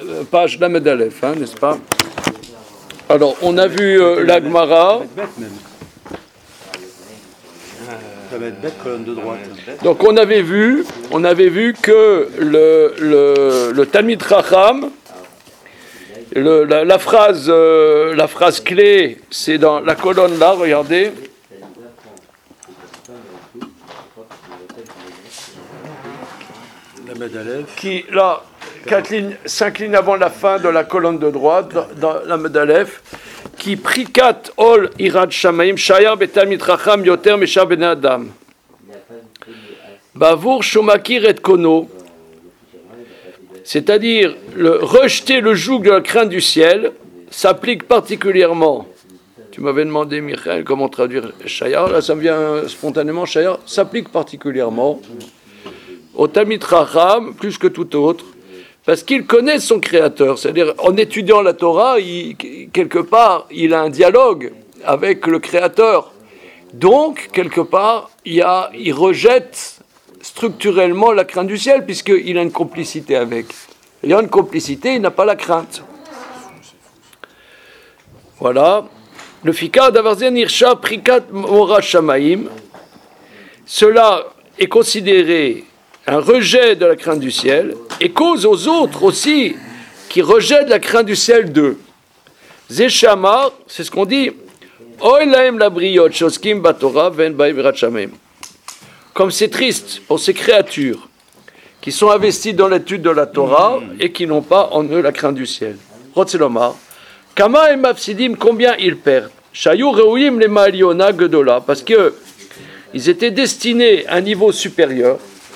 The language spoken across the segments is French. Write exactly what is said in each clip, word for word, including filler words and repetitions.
page Lamed Aleph, hein, n'est-ce pas? Alors, on a vu euh, la Gemara. Ça va être bête, colonne de droite. Donc, on avait vu, on avait vu que le, le, le Talmid Chacham, le, la, la, phrase, euh, la phrase clé, c'est dans la colonne là, regardez. Qui, là, quatre lignes, cinq lignes avant la fin de la colonne de droite, dans, dans la Medalef, qui prikat ol irad shamaim shayar betalmid chacham yoter meshar bnei adam. Bavour shomakir et kono, c'est-à-dire le rejeter le joug de la crainte du ciel, s'applique particulièrement. Tu m'avais demandé, Michael, comment traduire shayar, là ça me vient spontanément, shayar, s'applique particulièrement au Talmid Chacham, plus que tout autre, parce qu'il connaît son créateur. C'est-à-dire, en étudiant la Torah, il, quelque part, il a un dialogue avec le créateur. Donc, quelque part, il, a, il rejette structurellement la crainte du ciel, puisqu'il a une complicité avec. Il y a une complicité, il n'a pas la crainte. Voilà. Le Fika d'Avarzen Irsha Prikat Mora Shamaim. Cela est considéré un rejet de la crainte du ciel, et cause aux autres aussi qui rejettent la crainte du ciel d'eux. Zeshamar, c'est ce qu'on dit, Oilaem la briot, shoskim batora, ven baï virat shamem. Comme c'est triste pour ces créatures qui sont investies dans l'étude de la Torah et qui n'ont pas en eux la crainte du ciel. Rotzelomar, Kama et Mafsidim, combien ils perdent? Shayu reuim le maliona gedola, parce que ils étaient destinés à un niveau supérieur.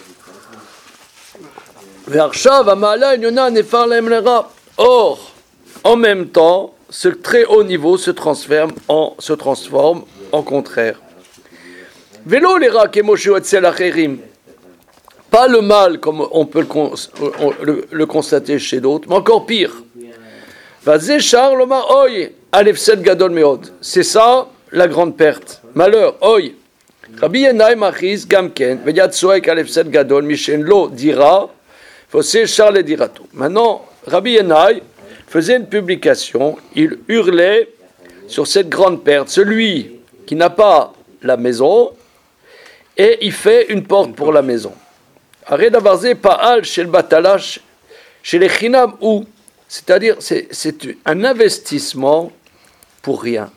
Or, en même temps, ce très haut niveau se transforme en, se transforme en contraire. Vélo les pas le mal comme on peut le, cons, on, le, le constater chez d'autres, mais encore pire. C'est ça la grande perte. Malheur, oy. Rabbi Yenai Machiz Gamken, Veyat Soek Alefsed Gadol, Mishen Lo dira. Maintenant, Rabbi Yenai faisait une publication, il hurlait sur cette grande perte, celui qui n'a pas la maison, et il fait une porte pour la maison. Arrête d'avarzer Pa'al chez le Batalash, chez les Chinam ou, c'est-à-dire c'est, c'est un investissement pour rien.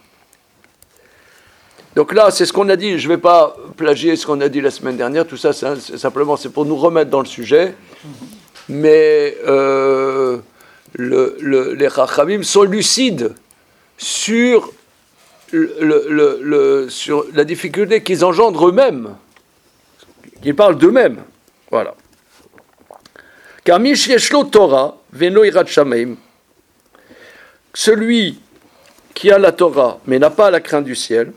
Donc là, c'est ce qu'on a dit, je ne vais pas plagier ce qu'on a dit la semaine dernière, tout ça, c'est, c'est simplement c'est pour nous remettre dans le sujet. Mais euh, le, le, les Chachamim sont lucides sur, le, le, le, sur la difficulté qu'ils engendrent eux-mêmes. Ils parlent d'eux-mêmes. Voilà. Car Mish Yeshlo Torah, Veno Irat Shameim, celui qui a la Torah mais n'a pas la crainte du ciel,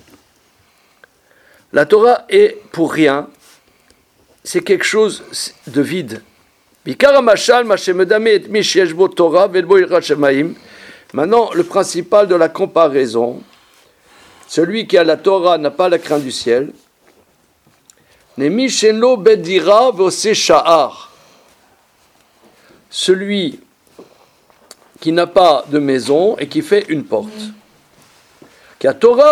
la Torah est pour rien, c'est quelque chose de vide. Maintenant, le principal de la comparaison, celui qui a la Torah n'a pas la crainte du ciel. Celui qui n'a pas de maison et qui fait une porte. Car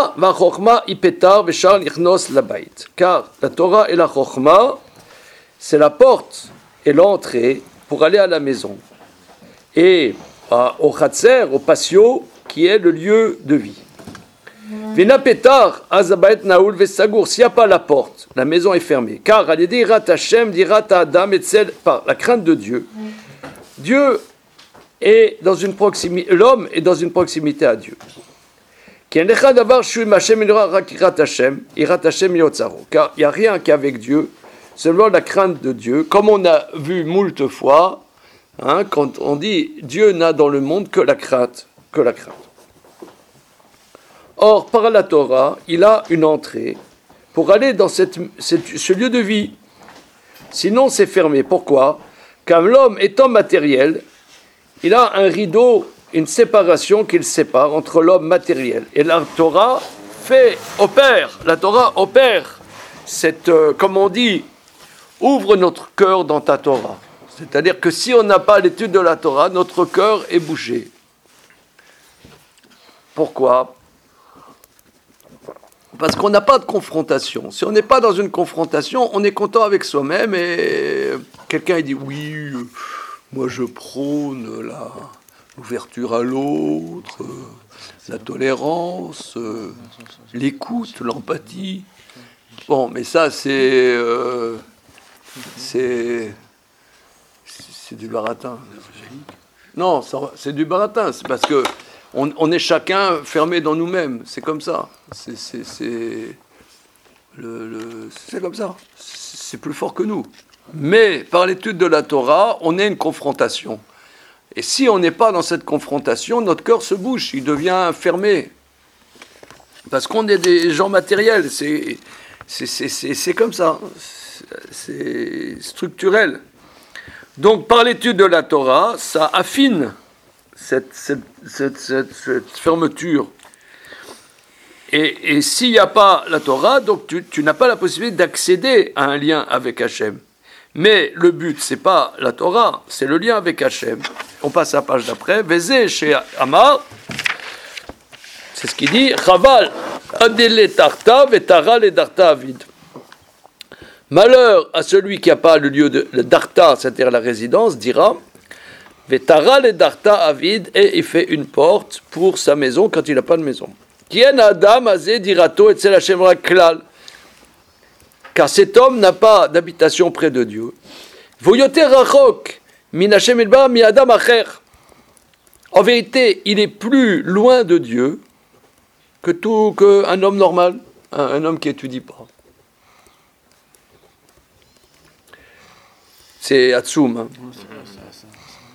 la Torah et la Chokhmah, c'est la porte et l'entrée pour aller à la maison. Et à, au Khatser, au patio, qui est le lieu de vie. Vena petar, azabaet naoul vesagour, s'il n'y a pas la porte, la maison est fermée. Car, à l'aider, irat Hashem, dirat Adam, et celle, par la crainte de Dieu, Dieu est dans une proximité, l'homme est dans une proximité à Dieu. Car il n'y a rien qu'avec Dieu, seulement la crainte de Dieu, comme on a vu moult fois, hein, quand on dit Dieu n'a dans le monde que la crainte, que la crainte. Or, par la Torah, il a une entrée pour aller dans cette, cette, ce lieu de vie. Sinon, c'est fermé. Pourquoi? Car l'homme étant matériel, il a un rideau, une séparation qui le sépare entre l'homme matériel. Et la Torah fait, opère, la Torah opère cette, euh, comme on dit, ouvre notre cœur dans ta Torah. C'est-à-dire que si on n'a pas l'étude de la Torah, notre cœur est bouché. Pourquoi ? Parce qu'on n'a pas de confrontation. Si on n'est pas dans une confrontation, on est content avec soi-même et quelqu'un il dit oui, euh, moi je prône la, l'ouverture à l'autre, euh, la tolérance, euh, l'écoute, l'empathie. Bon, mais ça c'est euh, c'est c'est du baratin. Non, ça, c'est du baratin. C'est parce que On, on est chacun fermé dans nous-mêmes, c'est comme ça. C'est, c'est, c'est, le, le, c'est comme ça. C'est plus fort que nous. Mais par l'étude de la Torah, on est une confrontation. Et si on n'est pas dans cette confrontation, notre cœur se bouche, il devient fermé. Parce qu'on est des gens matériels, c'est, c'est, c'est, c'est, c'est comme ça. C'est structurel. Donc par l'étude de la Torah, ça affine Cette, cette, cette, cette, cette fermeture. Et, et s'il n'y a pas la Torah, donc tu, tu n'as pas la possibilité d'accéder à un lien avec Hachem. Mais le but, c'est pas la Torah, c'est le lien avec Hachem. On passe à la page d'après. Vézé chez Amar, c'est ce qu'il dit. Chaval, adele tarta vetara le darta avid. Malheur à celui qui n'a pas le lieu de le darta, c'est-à-dire la résidence, dira. Vetara le darta avid, et il fait une porte pour sa maison quand il n'a pas de maison. Kien adam azé dirato etzel Hashem klal, car cet homme n'a pas d'habitation près de Dieu. Voyoter rachok min Hashem elba mi adam acher. En vérité, il est plus loin de Dieu que tout qu'un homme normal, un, un homme qui étudie pas. C'est Hatsum. Hein. Comment ?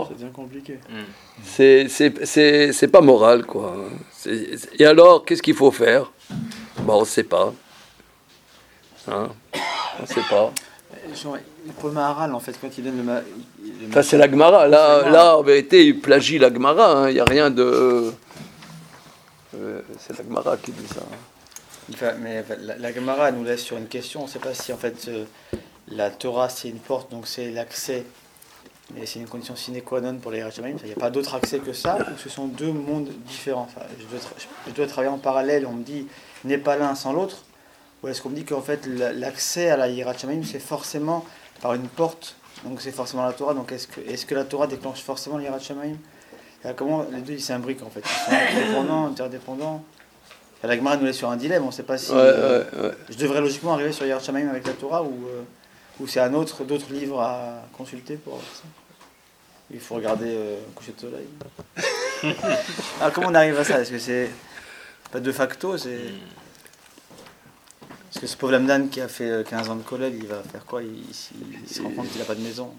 C'est bien compliqué. C'est, c'est, c'est, c'est pas moral, quoi. C'est, et alors, qu'est-ce qu'il faut faire ? Bon, on ne sait pas. Hein ? On ne sait pas. Pour le Maharal, en fait, quand il donne le... Ma... le Ça, c'est la Gemara. Là, là, en vérité, il plagie la Gemara. Il hein. n'y a rien de... Euh, c'est la Gemara qui dit ça. Enfin, mais la, la Gemara nous laisse sur une question. On ne sait pas si, en fait, euh, la Torah, c'est une porte, donc c'est l'accès... Mais c'est une condition sine qua non pour les Yirat Shamayim. Il n'y a pas d'autre accès que ça, ou ce sont deux mondes différents. Enfin, je, dois tra- je dois travailler en parallèle, on me dit n'est pas l'un sans l'autre, ou est-ce qu'on me dit qu'en fait l'accès à la Yirat Shamayim c'est forcément par une porte, donc c'est forcément la Torah, donc est-ce que, est-ce que la Torah déclenche forcément la Yirat Shamayim ? Comment les deux ils s'imbriquent en fait, ils sont indépendants, interdépendants. Enfin, la Gemara nous laisse sur un dilemme, on ne sait pas si ouais, euh, ouais, ouais. je devrais logiquement arriver sur Yirat Shamayim avec la Torah ou, euh, ou c'est un autre, d'autres livres à consulter pour avoir ça. Il faut regarder euh, coucher de soleil. Alors comment on arrive à ça ? Est-ce que c'est pas de facto, c'est... Parce que ce pauvre Lamdan qui a fait quinze ans de collègue, il va faire quoi ? il, il, il se rend compte qu'il n'a pas de maison.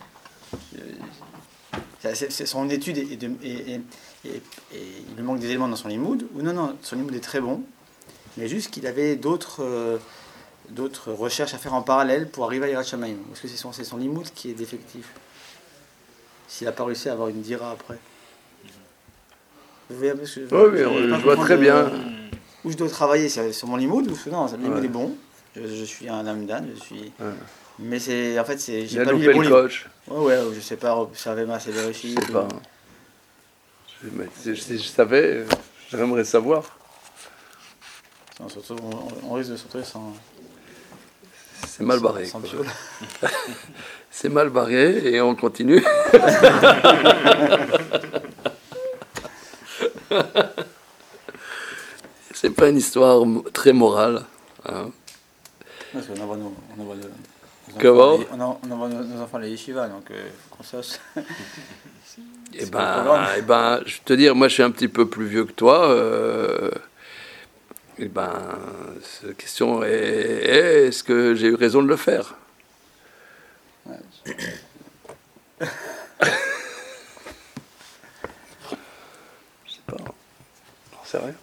C'est, c'est son étude et, de, et, et, et, et il lui manque des éléments dans son limoud. Ou non, non, son limoud est très bon, mais juste qu'il avait d'autres, euh, d'autres recherches à faire en parallèle pour arriver à Yirat Shamayim. Est-ce que c'est son, c'est son limoud qui est défectif ? S'il n'a pas réussi à avoir une dira après. Vous voyez, parce que je, oui, oui, je, je vois très de, bien. Où je dois travailler, c'est sur mon limoud ou non, le limoud ouais. est bon. Je, je suis un lamdan, je suis. Ouais. Mais c'est en fait c'est. J'ai Il pas a lu loupé les bons le coach. Ouais, ouais, je sais pas observer ma sévérité. Je sais pas. Je, je, je savais, j'aimerais savoir. Non, surtout, on, on risque de se retrouver sans. C'est mal barré. Sans, sans c'est mal barré et on continue. C'est pas une histoire très morale. Hein. Parce qu'on envoie nos, on envoie nos, nos Comment enfants, on, en, on envoie nos, nos enfants à la yeshiva, donc il euh, faut qu'on sache. Eh ben, eh ben, je te dire, moi je suis un petit peu plus vieux que toi. Euh, eh ben, la question est, est est-ce que j'ai eu raison de le faire ? Ouais. Je sais pas. Non, c'est rien.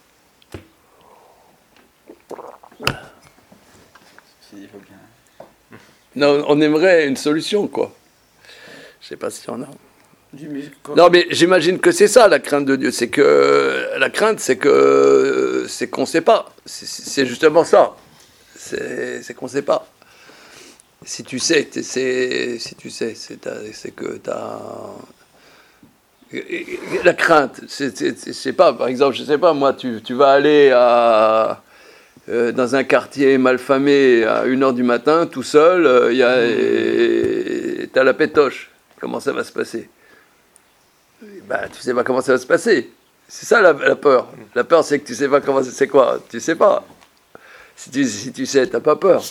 Il faut bien. Non, on aimerait une solution, quoi. Je sais pas s'il y en a. Du non, mais j'imagine que c'est ça la crainte de Dieu. C'est que la crainte, c'est que c'est qu'on ne sait pas. C'est, c'est justement ça. C'est, c'est qu'on ne sait pas. si tu sais, c'est, si tu sais, c'est, c'est que tu as... La crainte, c'est, c'est, c'est, c'est pas, par exemple, je sais pas, moi, tu, tu vas aller à, euh, dans un quartier malfamé à une heure du matin, tout seul, euh, y a, et, t'as la pétoche. Comment ça va se passer? Bah, tu sais pas comment ça va se passer. C'est ça la, la peur. La peur, c'est que tu sais pas comment c'est quoi. Tu sais pas. Si tu, si tu sais, t'as pas peur.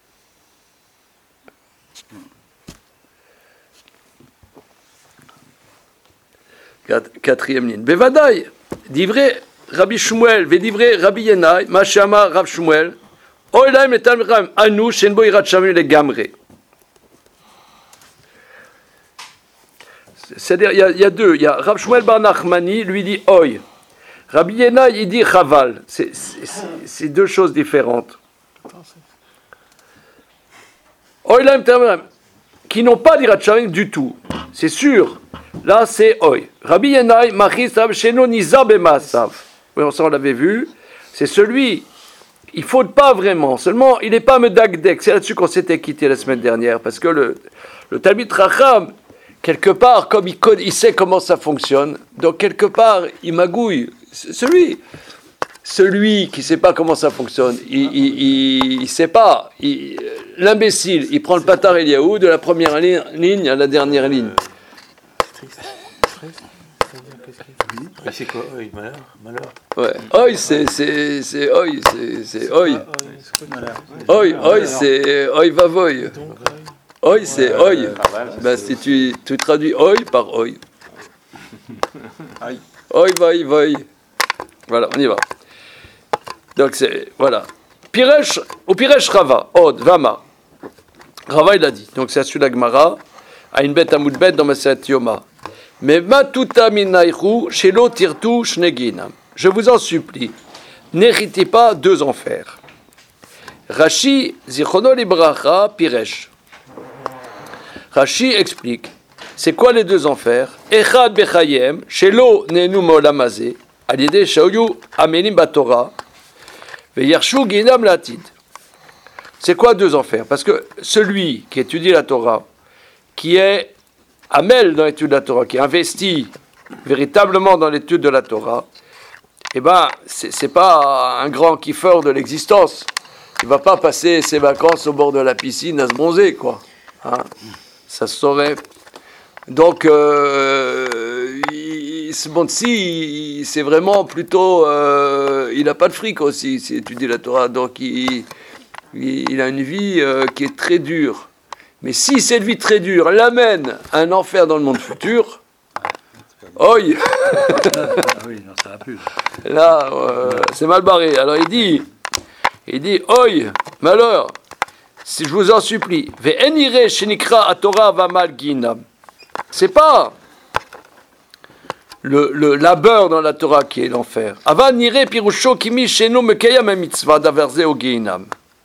Quatrième ligne. Bevadaï, divrei Rabbi Shmuel, vedivre Rabbi Yenai, Mashama Rav Shmuel, Oilaim et Talmram, Anu, Shenbo Irat Shamu le Gamre. C'est-à-dire, il y, a, il y a deux. Il y a Rav Shmuel Bar Nachmani, lui dit Oy. Rabbi Yenai, il dit Chaval. C'est, c'est, c'est deux choses différentes. Oilaim Talmram, qui n'ont pas d'Irat Shamu du tout. C'est sûr. Là, c'est Oy. Rabbi Yenai, Machis Rab Sheno Nizar Bemaasav. Oui, ça, on l'avait vu. C'est celui, il ne faut pas vraiment. Seulement, il n'est pas medagdek. C'est là-dessus qu'on s'était quitté la semaine dernière. Parce que le, le Talmid Racham, quelque part, comme il, code, il sait comment ça fonctionne, donc quelque part, il magouille. Celui, celui qui ne sait pas comment ça fonctionne, il ne sait pas. Il, l'imbécile, il prend le patar Eliaou de la première ligne à la dernière ligne. Ah, c'est quoi, oi, malheur, malheur. Ouais, oi, c'est, c'est, c'est, oi, c'est, c'est, oi. Oi, oi, c'est, oi, va, voy. Oi, c'est, oi. Ben, si tu, tu traduis oi par oi. Oi, voy, voy. Voilà, on y va. Donc, c'est, voilà. Piresh, ou Piresh Rava, Od, Vama. Rava, il a dit. Donc, c'est celui de la Gemara, à une bête à moudbet dans Maset Yoma. Mais matuta minaychu shelo tirtu shneginam. Je vous en supplie, n'héritez pas deux enfers. Rashi zichono libracha piresh. Rashi explique, c'est quoi les deux enfers? Echad bechayem shelo nenu molamazé alidé shaoyu amenim batora veyershu ginam latid. C'est quoi deux enfers? Parce que celui qui étudie la Torah, qui est Amel dans l'étude de la Torah, qui investit véritablement dans l'étude de la Torah, eh ben, c'est, c'est pas un grand kiffeur de l'existence. Il va pas passer ses vacances au bord de la piscine à se bronzer, quoi. Hein, ça se saurait. Donc, euh, il, ce monde-ci, c'est vraiment plutôt... Euh, il n'a pas de fric aussi, s'il étudie la Torah. Donc, il, il, il a une vie euh, qui est très dure. Mais si cette vie très dure l'amène à un enfer dans le monde futur, oi. Ah oui, non, ça va plus. Là, euh, c'est mal barré. Alors il dit, il dit, oi, malheur, si je vous en supplie, ve'enire shenikra atorah vamal ginam. C'est pas le, le labeur dans la Torah qui est l'enfer. Ava nire pirusho kimi sheno mekayam mitzvah daverze o ginam.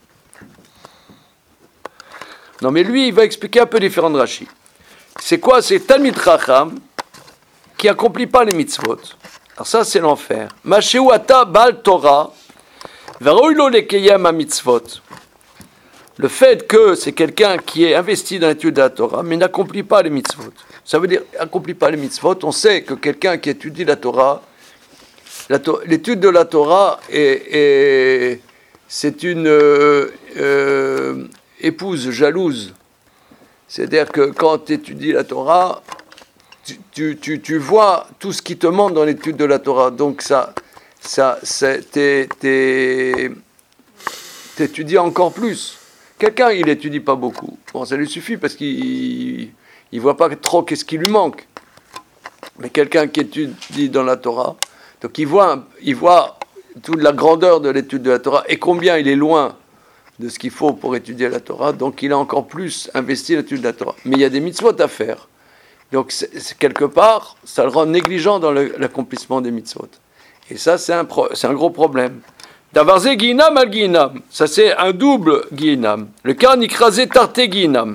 Non, mais lui, il va expliquer un peu différent de Rashi. C'est quoi? C'est Talmid Chacham qui accomplit pas les mitzvot. Alors ça, c'est l'enfer. Masheu ata bal Torah, veroilo lekeyam a mitzvot. Le fait que c'est quelqu'un qui est investi dans l'étude de la Torah, mais n'accomplit pas les mitzvot. Ça veut dire, accomplit pas les mitzvot. On sait que quelqu'un qui étudie la Torah, la to- l'étude de la Torah est, est c'est une euh, euh, épouse jalouse. C'est-à-dire que quand tu étudies la Torah, tu, tu, tu, tu vois tout ce qui te manque dans l'étude de la Torah. Donc ça, ça c'est, t'es, t'es, t'étudies encore plus. Quelqu'un, il n'étudie pas beaucoup. Bon, ça lui suffit parce qu'il ne voit pas trop qu'est-ce qui lui manque. Mais quelqu'un qui étudie dans la Torah, donc il voit, il voit toute la grandeur de l'étude de la Torah et combien il est loin de ce qu'il faut pour étudier la Torah, donc il a encore plus investi l'étude de la Torah. Mais il y a des mitzvot à faire. Donc, c'est, c'est quelque part, ça le rend négligent dans le, l'accomplissement des mitzvot. Et ça, c'est un, pro, c'est un gros problème. Davarze guinam al guinam. Ça, c'est un double guinam. Le cas nikrase tarte guinam.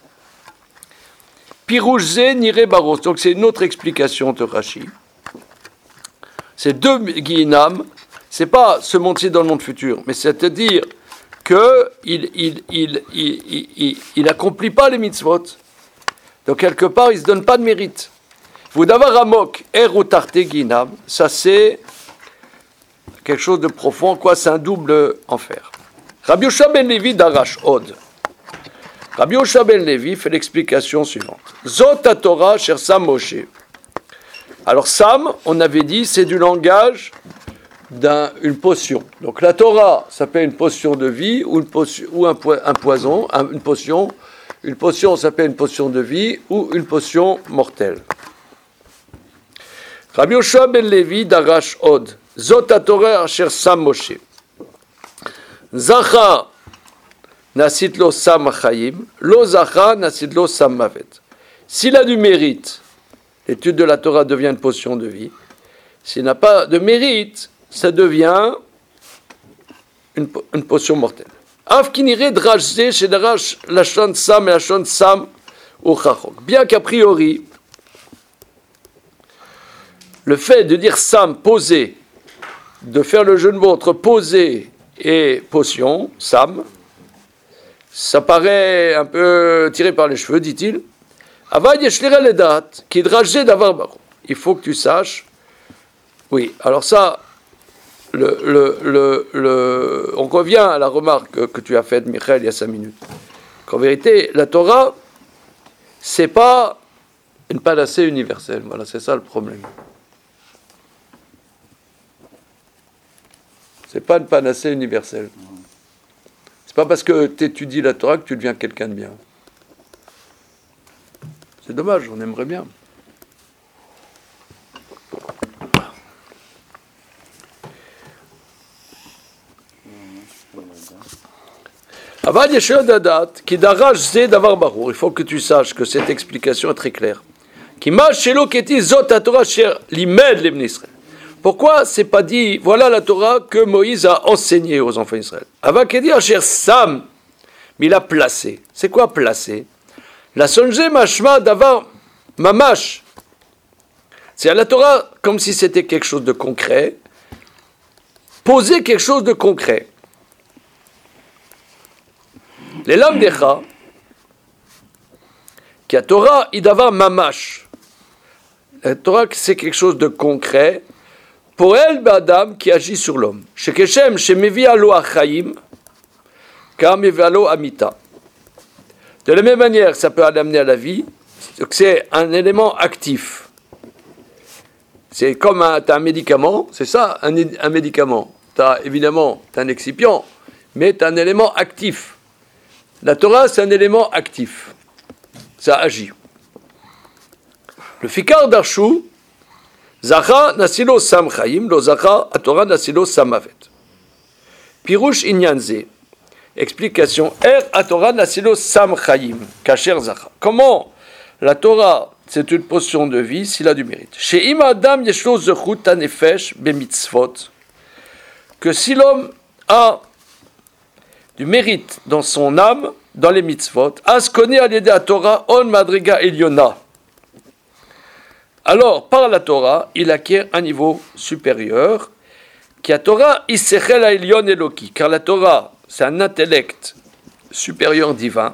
Pirouche nire baros. Donc, c'est une autre explication de Rashi. C'est deux guinam. C'est pas ce monde-ci dans le monde futur, mais c'est-à-dire qu'il il, il, il, il n'accomplit pas les mitzvot. Donc quelque part, il ne se donne pas de mérite. Vous d'avoir amok, er ou tarte ginam, ça c'est quelque chose de profond, quoi, c'est un double enfer. Rabbi Yosha ben Levi d'Arash Od. Rabbi Yosha ben Levi fait l'explication suivante. Zot à Torah, cher Sam Moshe. Alors Sam, on avait dit, c'est du langage d'une potion. Donc la Torah s'appelle une potion de vie ou, une potion, ou un, po- un poison, un, une potion. Une potion s'appelle une potion de vie ou une potion mortelle. Rabbi Yosha ben Levi d'Arash Od. Zot à Torah, cher Sam Moshe. Zacha nasit lo sam chayim, lo zacha nasit lo sam mavet. S'il a du mérite, l'étude de la Torah devient une potion de vie. S'il n'a pas de mérite, ça devient une, une potion mortelle. Av kinire drajze chez darash lachon sam et lachon sam ou chachok. Bien qu'a priori, le fait de dire sam, posé, de faire le jeu de mots entre posé et potion, sam, ça paraît un peu tiré par les cheveux, dit-il. Il faut que tu saches. Oui, alors ça, le, le, le, le, on revient à la remarque que tu as faite, Michael, il y a cinq minutes. Qu'en vérité, la Torah, c'est pas une panacée universelle. Voilà, c'est ça le problème. C'est pas une panacée universelle. C'est pas parce que tu étudies la Torah que tu deviens quelqu'un de bien. C'est dommage, on aimerait bien. Il faut que tu saches que cette explication est très claire. Pourquoi c'est pas dit, voilà la Torah que Moïse a enseignée aux enfants d'Israël. Avant qu'il dise, cher Sam, mais il a placé. C'est quoi placer? La songe mashma d'avoir mamash. C'est à la Torah comme si c'était quelque chose de concret. Poser quelque chose de concret. Les lames d'Echa, qui a Torah, il d'avoir mamash. La Torah, c'est quelque chose de concret. Pour elle, Adam qui agit sur l'homme. Chez Keshem, chez Mevialo Achayim, car Mevialo Amita. De la même manière, ça peut l'amener à la vie. C'est un élément actif. C'est comme un, t'as un médicament, c'est ça, un, un médicament. Tu as évidemment t'as un excipient, mais tu as un élément actif. La Torah, c'est un élément actif. Ça agit. Le Fikar d'Archou, Zacha nasilo sam chayim, lo zacha a Torah nasilo sam mavet. Pirouche inyanze. Explication. Er a Torah nasilo sam chayim, kasher zacha. Comment la Torah, c'est une potion de vie s'il a du mérite. Chez im adam yeshlo zechut hanefesh bemitzvot. Que si l'homme a du mérite dans son âme, dans les mitzvot, askone al à Torah on madriga eliona. Alors, par la Torah, il acquiert un niveau supérieur, qui a Torah isechel ha'elyon eloki, car la Torah, c'est un intellect supérieur divin.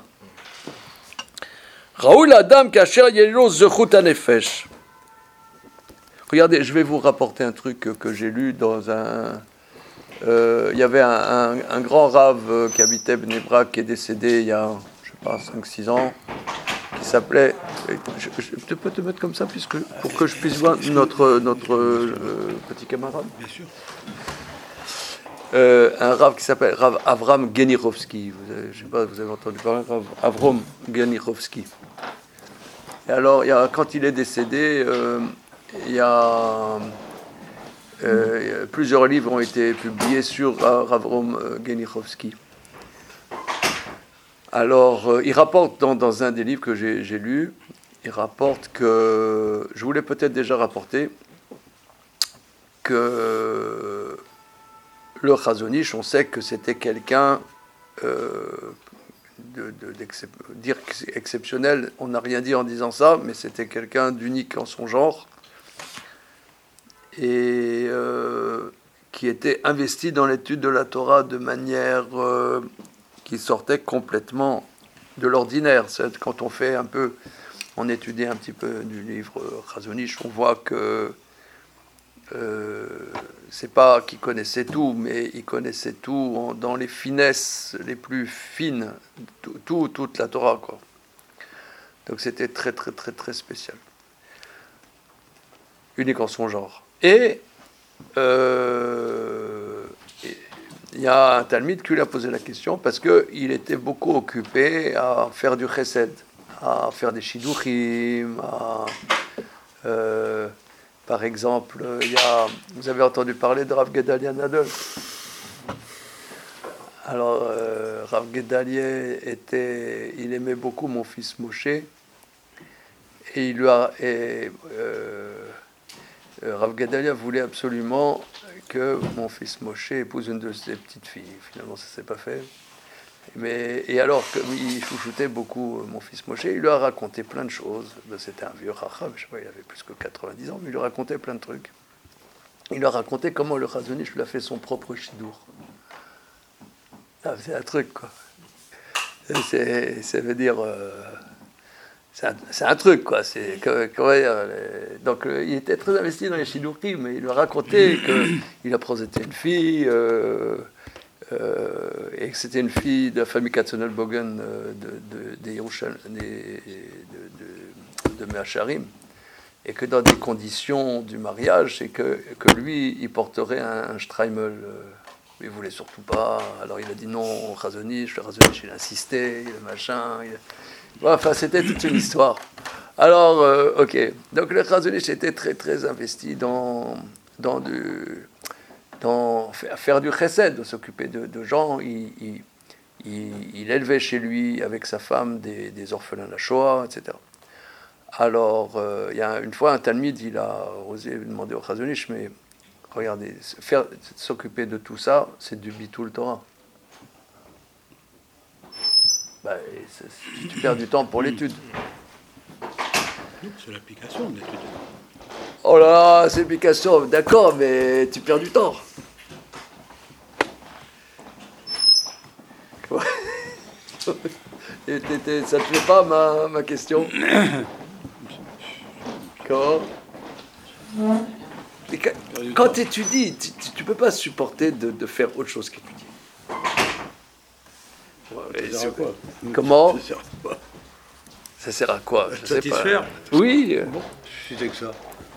Raoul Adam kasher yelo zechut hanefesh. Regardez, je vais vous rapporter un truc que, que j'ai lu dans un... Euh, il y avait un, un, un grand rave qui habitait Bnei Brak, qui est décédé il y a, je sais pas, cinq six ans, qui s'appelait... Je, je, je peux te mettre comme ça puisque, pour que je puisse voir notre, notre euh, petit camarade. Bien sûr. Euh, un Rav qui s'appelle Rav Avram Genirovski. Vous avez, je sais pas, vous avez entendu parler Rav Avram Genirovski. Et alors, il y a, quand il est décédé, euh, il y a euh, plusieurs livres ont été publiés sur Rav Avram Genirovski. Alors, euh, il rapporte dans, dans un des livres que j'ai, j'ai lu, il rapporte que, je voulais peut-être déjà rapporter, que le Chazon Ish, on sait que c'était quelqu'un, euh, de, de, dire que c'est exceptionnel, on n'a rien dit en disant ça, mais c'était quelqu'un d'unique en son genre, et euh, qui étaient investis dans l'étude de la Torah de manière euh, qui sortait complètement de l'ordinaire. C'est quand on fait un peu, on étudie un petit peu du livre Chazon Ish, on voit que euh, c'est pas qu'il connaissait tout, mais il connaissait tout en, dans les finesses les plus fines, tout, tout toute la Torah, quoi. Donc c'était très très très très spécial, unique en son genre. Et euh, il y a un Talmide qui lui a posé la question parce qu'il était beaucoup occupé à faire du chesed, à faire des shiduchim, à, euh, par exemple, il y a, vous avez entendu parler de Rav Gedalia Nadol. Alors, euh, Rav Gedalia était, il aimait beaucoup mon fils Moshe, et il lui a, et, euh, Rav Gedalia voulait absolument que mon fils Moshe épouse une de ses petites filles. Finalement, ça ne s'est pas fait. Mais, et alors, comme il chouchoutait beaucoup mon fils Moshe, il lui a raconté plein de choses. C'était un vieux chacham, je sais pas, il avait plus que quatre-vingt-dix ans, mais il lui racontait plein de trucs. Il lui a raconté comment le Chazon Ish lui a fait son propre shidour. Ah, c'est un truc, quoi. C'est, ça veut dire... Euh, c'est, un, c'est un truc, quoi. C'est, comment dire, les, donc, euh, il était très investi dans les shidourim, mais il lui a raconté qu'il a présenté une fille... Euh, Euh, et que c'était une fille de la famille Katzenelbogen euh, de, de, de, de, de, de Meacharim, et que dans des conditions du mariage, c'est que, que lui, il porterait un, un Streimel. Euh, il ne voulait surtout pas. Alors il a dit non, Chazon Ish, le Chazon Ish, il a insisté, il a machin. Il a... Bon, enfin, c'était toute une histoire. Alors, euh, ok. Donc le Chazon Ish était très, très investi dans, dans du. Dans, à faire du chesed, de s'occuper de, de gens. Il, il, il, il élevait chez lui, avec sa femme, des, des orphelins de la Shoah, et cetera. Alors, euh, il y a une fois, un Talmide, il a osé demander au Chazon Ish, mais regardez, faire, s'occuper de tout ça, c'est du bitul Torah. Ben, c'est, c'est, tu perds du temps pour l'étude. C'est l'application de l'étude. Oh là là, c'est l'application, d'accord, mais tu perds du temps. Et ça te plaît pas ma, ma question? Comment? Et quand, quand tu étudies, tu ne peux pas supporter de, de faire autre chose qu'étudier. Ouais, ça sert à quoi? Comment? Ça sert à quoi? Ça sert à quoi? Je sais pas. Satisfaire? Oui. Bon, je suis que ça.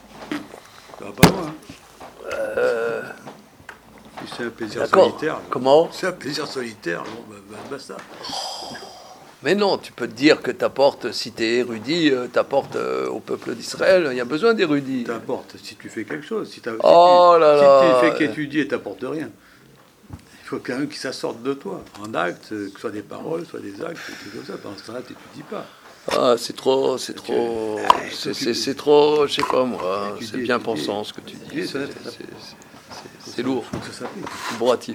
Ça va pas loin. Hein. Euh... Si c'est un plaisir D'accord. solitaire. Comment? C'est un plaisir solitaire, bon, bah, bah, basta. Mais non, tu peux te dire que tu apportes, si tu es érudit, tu apportes euh, au peuple d'Israël. Il y a besoin d'érudits. T'apportes si tu fais quelque chose. Si, si oh tu, là si là. tu fais qu'étudier, tu n'apportes rien. Il faut quand même que ça sorte de toi, en actes, que ce soit des paroles, soit des actes, c'est comme ça. Pendant ce temps-là, tu n'étudies pas. Ah, c'est trop, c'est trop, c'est, c'est, c'est trop, je sais pas moi, c'est bien pensant ce que tu dis, c'est, c'est, c'est, c'est, c'est lourd, c'est bourratif.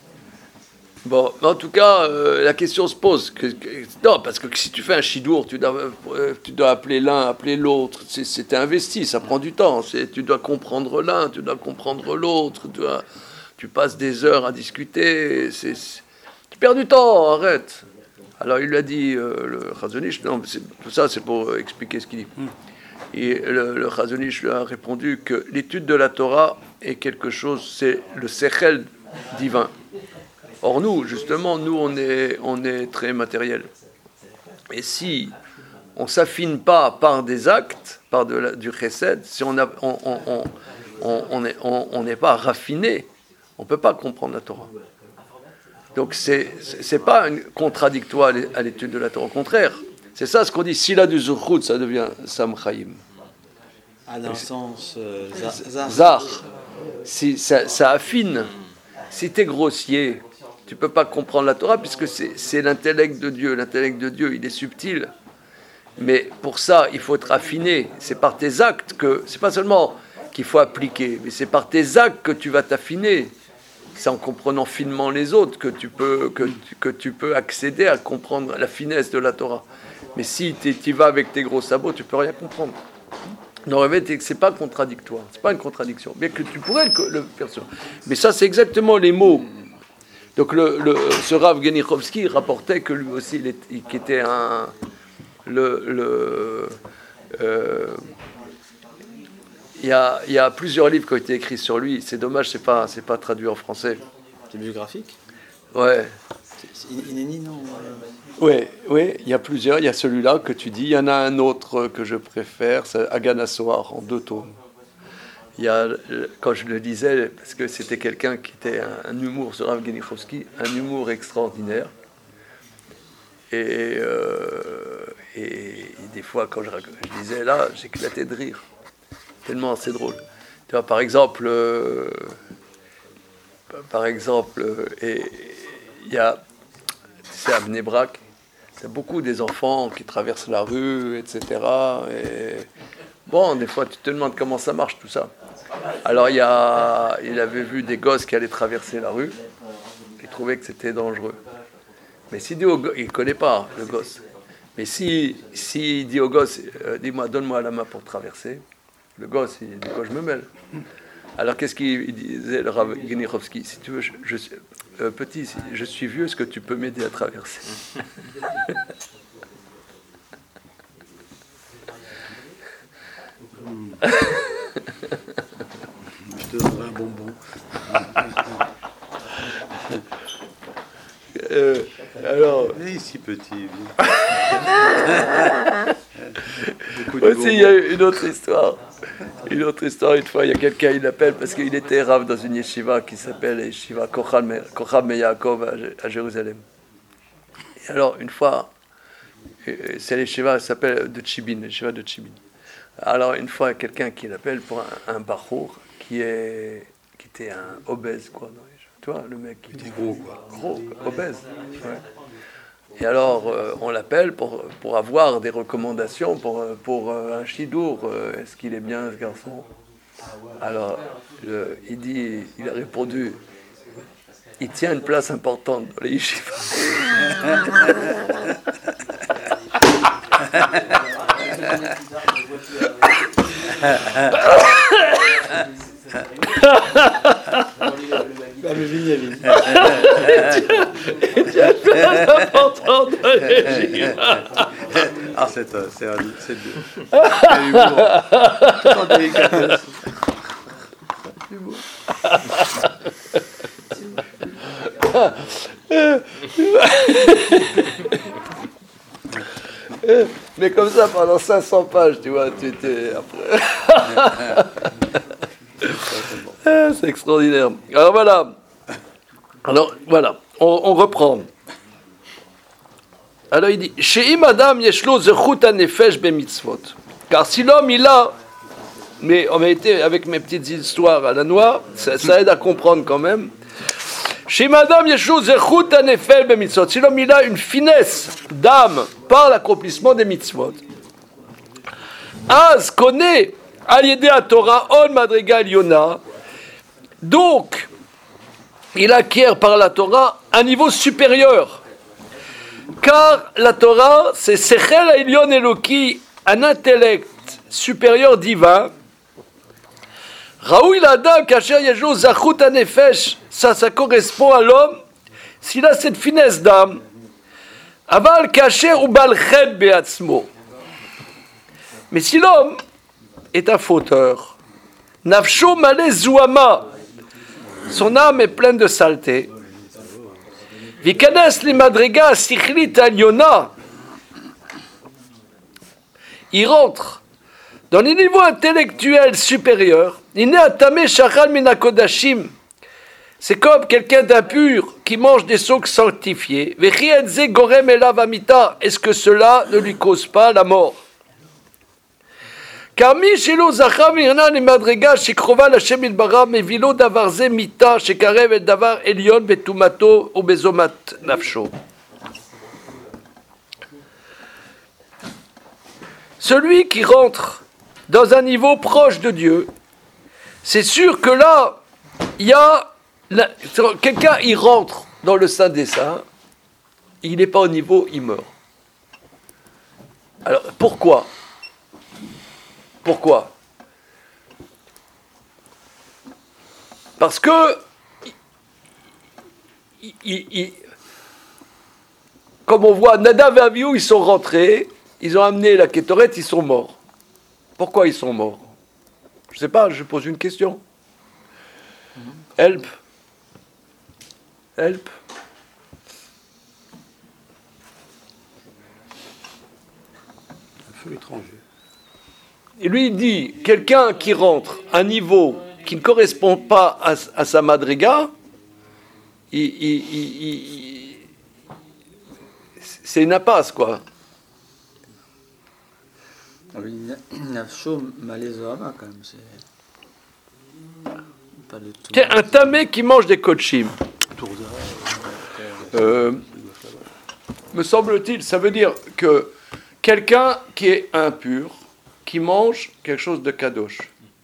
Bon, en tout cas, euh, la question se pose, que, que, non, parce que si tu fais un chidour, tu dois, euh, tu dois appeler l'un, appeler l'autre, c'est, c'est investi, ça prend du temps, c'est, tu dois comprendre l'un, tu dois comprendre l'autre, tu, dois, tu passes des heures à discuter, c'est, c'est, tu perds du temps, arrête. Alors il lui a dit, euh, le Chazon Ish, non, c'est, tout ça c'est pour euh, expliquer ce qu'il dit. Mm. Et le, le Chazon Ish lui a répondu que l'étude de la Torah est quelque chose, c'est le sechel divin. Or nous, justement, nous on est, on est très matériel. Et si on ne s'affine pas par des actes, par de la, du chesed, si on n'est on, on, on, on, on on, on pas raffiné, on ne peut pas comprendre la Torah. Donc c'est c'est pas une contradictoire à l'étude de la Torah, au contraire. C'est ça ce qu'on dit, s'il a du zuchut, ça devient Sam Chaim. Ah, dans le sens euh, zar. Zar. Si, ça, ça affine. Si tu es grossier, tu ne peux pas comprendre la Torah, puisque c'est, c'est l'intellect de Dieu. L'intellect de Dieu, il est subtil. Mais pour ça, il faut être affiné. C'est par tes actes que, c'est pas seulement qu'il faut appliquer, mais c'est par tes actes que tu vas t'affiner. C'est en comprenant finement les autres que tu peux, que, que tu peux accéder à comprendre la finesse de la Torah. Mais si tu y vas avec tes gros sabots, tu ne peux rien comprendre. Non, en fait, c'est pas contradictoire, c'est pas une contradiction, bien que tu pourrais le, le percevoir. Mais ça, c'est exactement les mots. Donc, le, le, ce Rav Genichovski rapportait que lui aussi, il était, il, qui était un. Le. le euh, il, y a, il y a plusieurs livres qui ont été écrits sur lui. C'est dommage, c'est pas, c'est pas traduit en français. C'est biographique. Ouais. C'est Inéni, non? Oui, oui, il y a plusieurs. Il y a celui-là que tu dis. Il y en a un autre que je préfère, c'est Aganassoar, en deux tomes. Il y a, quand je le disais, parce que c'était quelqu'un qui était un, un humour, ce Rav Genichovski, un humour extraordinaire. Et, euh, et, et des fois, quand je, je disais là, j'éclatais de rire. Tellement c'est drôle. Tu vois, par exemple, euh, par exemple, euh, et il y a, c'est à Bnei Brak, il y a beaucoup des enfants qui traversent la rue, et cetera. Et bon, des fois, tu te demandes comment ça marche tout ça. Alors, il, y a, il avait vu des gosses qui allaient traverser la rue. Il trouvait que c'était dangereux. Mais s'il dit au gosse, il ne connaît pas le gosse. Mais s'il si, si dit au gosse, euh, dis-moi, donne-moi la main pour traverser, le gosse, il dit quoi, je me mêle. Alors, qu'est-ce qu'il disait, le Rav Genichovski? Si tu veux, je, je, euh, petit, si je suis vieux, est-ce que tu peux m'aider à traverser? Je te donnerai un bonbon. euh, alors. Et ici, petit. Aussi, il y a une autre histoire. Une autre histoire, une fois, il y a quelqu'un, il l'appelle parce qu'il était rave dans une yeshiva qui s'appelle Yeshiva Kocham Meyaakov à Jérusalem. Et alors, une fois, c'est l'yeshiva, ça s'appelle de Tchibin, l'yeshiva de Tchibin. Alors, une fois, quelqu'un qui l'appelle pour un, un bachour qui, est, qui était un obèse, quoi. Tu vois, le mec qui était gros, quoi. Gros, obèse. Ouais. Et alors, euh, on l'appelle pour, pour avoir des recommandations pour, pour euh, un chidour. Euh, est-ce qu'il est bien, ce garçon? Alors, le, il dit, il a répondu, il tient une place importante dans les yeshivas. Ah, c'est un, c'est un, c'est deux. C'est l'humour. Tout en délicatesse. Mais comme ça, pendant cinq cents pages, tu vois, tu étais après. C'est extraordinaire. Alors voilà. Alors voilà, on, on reprend. Alors il dit, chez Imadam yeshlo zechut hanefesh bemitzvot. Car si l'homme il a, mais on a été avec mes petites histoires à la noix, ça, ça aide à comprendre quand même. Chez Madame yeshlo zechut hanefesh bemitzvot. Si l'homme il a une finesse d'âme par l'accomplissement des mitzvot. Az connaît al yedei à Torah on madriga yona. Donc il acquiert par la Torah un niveau supérieur. Car la Torah, c'est Sechel Haïlion Eloki, un intellect supérieur divin. Raoui l'Adam, Kacher Yejo, Zachut Hanefesh, ça, ça correspond à l'homme, s'il a cette finesse d'âme. Aval Kacher ou Balchet Beatzmo. Mais si l'homme est un fauteur, Nafsho Male Zouama, son âme est pleine de saleté. Vikanes li madriga sichlit aliona. Il rentre dans les niveaux intellectuels supérieurs. Il n'est atamé shachal minakodashim. C'est comme quelqu'un d'impur qui mange des socs sanctifiés. Vechienze gorem elav amita. Est-ce que cela ne lui cause pas la mort? Car mi shelo zacham irna li madriga shikrova l'Hashem ilbara mevilo davar ze mita shekarev et davar elion betumato ou bezomat nafsho. Celui qui rentre dans un niveau proche de Dieu, c'est sûr que là, il y a quelqu'un, il rentre dans le Saint des Saints, il n'est pas au niveau, il meurt. Alors pourquoi? Pourquoi? Parce que, il, il, il, comme on voit, Nadav et Avihu, ils sont rentrés, ils ont amené la Kétoret, ils sont morts. Pourquoi ils sont morts? Je ne sais pas, je pose une question. Help. Help. Un feu étranger. Et lui, il dit, quelqu'un qui rentre à un niveau qui ne correspond pas à, à sa madriga, il, il, il, il, c'est une impasse, quoi. Nafsho Malezorama, quand même, c'est pas le tout. Tiens, un tamé qui mange des kochim. Euh, me semble-t-il, ça veut dire que quelqu'un qui est impur, qui mange quelque chose de kadosh.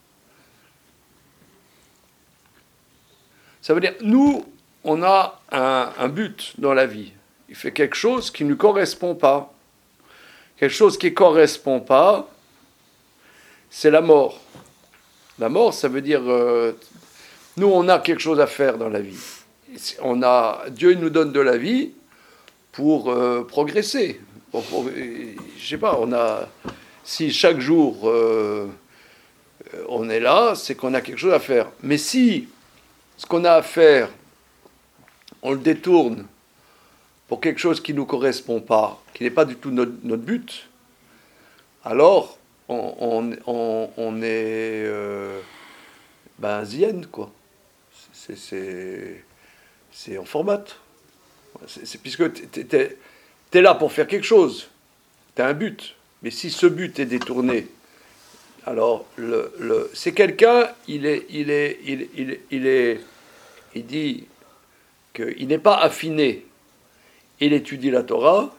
Ça veut dire, nous, on a un, un but dans la vie. Il fait quelque chose qui ne lui correspond pas. Quelque chose qui ne correspond pas, c'est la mort. La mort, ça veut dire, euh, nous, on a quelque chose à faire dans la vie. On a, Dieu nous donne de la vie pour euh, progresser. Pour, pour, je sais pas, on a, si chaque jour euh, on est là, c'est qu'on a quelque chose à faire. Mais si ce qu'on a à faire, on le détourne pour quelque chose qui ne nous correspond pas, qui n'est pas du tout notre, notre but, alors on, on, on, on est euh, ben zien, quoi. C'est, c'est, c'est en format. C'est, c'est, puisque tu es là pour faire quelque chose, tu as un but. Mais si ce but est détourné, alors le, le, c'est quelqu'un, il est, il est, il, il, il est, il dit qu'il n'est pas affiné. Il étudie la Torah,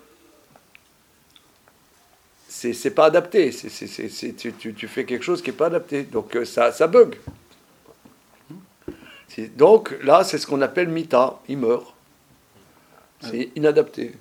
c'est, c'est pas adapté. C'est, c'est, c'est, c'est, tu, tu, tu fais quelque chose qui n'est pas adapté. Donc ça, ça bug. C'est, donc là, c'est ce qu'on appelle mita, il meurt. C'est inadapté.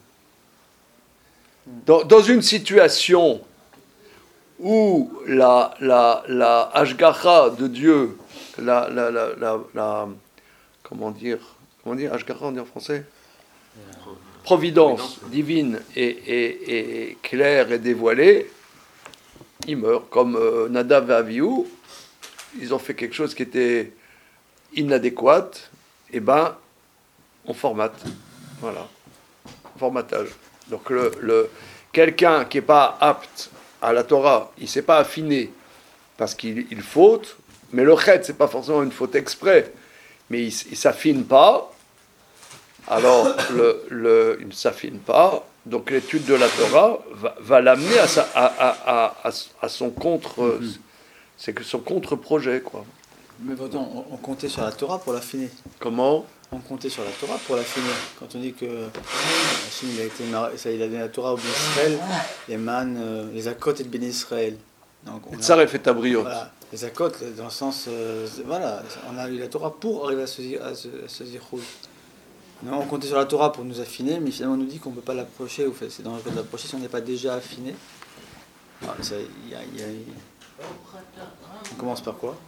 Dans, dans une situation où la, la, la hashgacha de Dieu, la, la, la, la, la comment dire, comment dire, hashgacha on dit en français? Providence divine et, et, et claire et dévoilée, il meurt. Comme euh, Nadav et Avihu, ils ont fait quelque chose qui était inadéquat, et ben, on formate. Voilà. Formatage. Donc, le, le, quelqu'un qui n'est pas apte à la Torah, il ne s'est pas affiné parce qu'il il faute, mais le chet, ce n'est pas forcément une faute exprès, mais il ne s'affine pas. Alors, le, le, il ne s'affine pas, donc l'étude de la Torah va, va l'amener à, sa, à, à, à, à son contre, mm-hmm. c'est que son contre-projet, quoi. Mais pourtant, on, on comptait sur la Torah pour l'affiner. Comment? On comptait sur la Torah pour l'affiner. Quand on dit que Hachim, il a été, ça, il a donné la Torah au Béni Israël, les man, euh, les akot et le Béni Israël. Donc, on et ça refait ta brioche. Voilà, les akot, dans le sens, euh, voilà, on a eu la Torah pour arriver à ce, à ce, à ce zichroud. Non, on comptait sur la Torah pour nous affiner, mais finalement on nous dit qu'on ne peut pas l'approcher, ou fait, c'est dangereux de l'approcher si on n'est pas déjà affiné. Ah, ça, y a, y a, y a... On commence par quoi?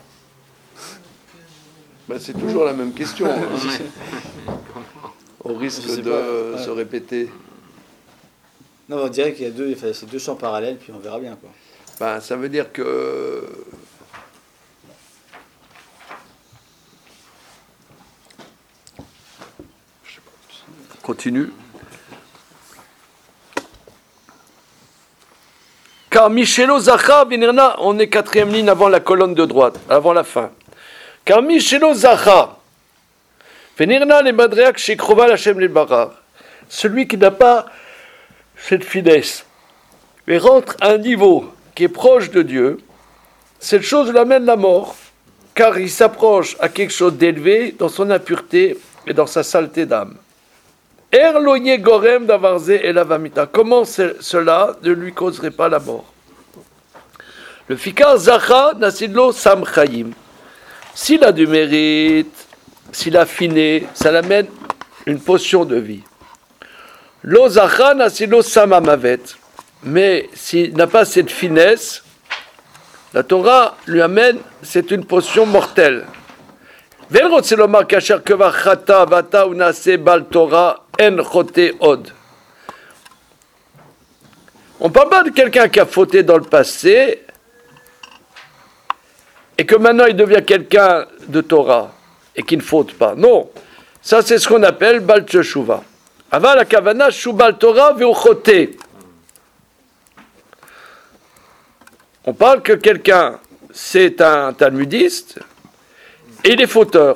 Ben, c'est toujours la même question. Hein. Au risque de pas, ouais. se répéter. Non, on dirait qu'il y a deux, enfin, c'est deux champs parallèles, puis on verra bien, quoi. Ben, ça veut dire que... Continue. Car Michelo Zacha Benirna, on est quatrième ligne avant la colonne de droite, avant la fin. Car Michelo Zacha Benirna les Madreak Shekrova Lachem les Barar, celui qui n'a pas cette finesse, mais rentre à un niveau qui est proche de Dieu, cette chose l'amène la mort, car il s'approche à quelque chose d'élevé dans son impureté et dans sa saleté d'âme. Erloye gorem d'avarze et lavamita. Comment cela ne lui causerait pas la mort? Le fikar zacha nasidlo sam chayim. S'il a du mérite, s'il a finé, ça l'amène une potion de vie. Lo zacha nasidlo sam amavet. Mais s'il n'a pas cette finesse, La Torah lui amène, c'est une potion mortelle. On parle pas de quelqu'un qui a fauté dans le passé et que maintenant il devient quelqu'un de Torah et qui ne faute pas. Non, ça c'est ce qu'on appelle Bal Teshuva. Avant la Kavana, Shubal Torah Veuchoté. On parle que quelqu'un, c'est un talmudiste et il est fauteur.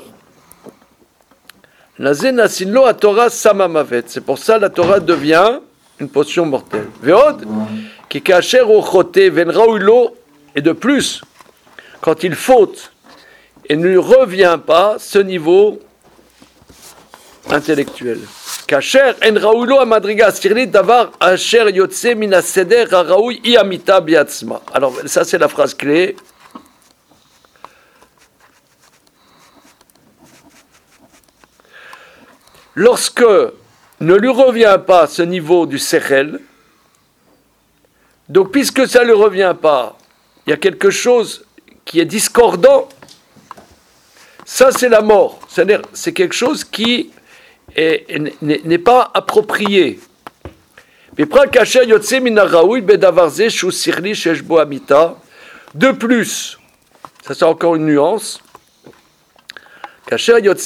C'est pour ça que la Torah devient une potion mortelle. Et de plus, quand il faute et ne lui revient pas ce niveau intellectuel. Alors ça c'est la phrase clé. Lorsque ne lui revient pas ce niveau du sechel, donc puisque ça ne lui revient pas, il y a quelque chose qui est discordant, ça c'est la mort. C'est-à-dire c'est quelque chose qui est, n'est, n'est pas approprié. De plus, ça c'est encore une nuance, il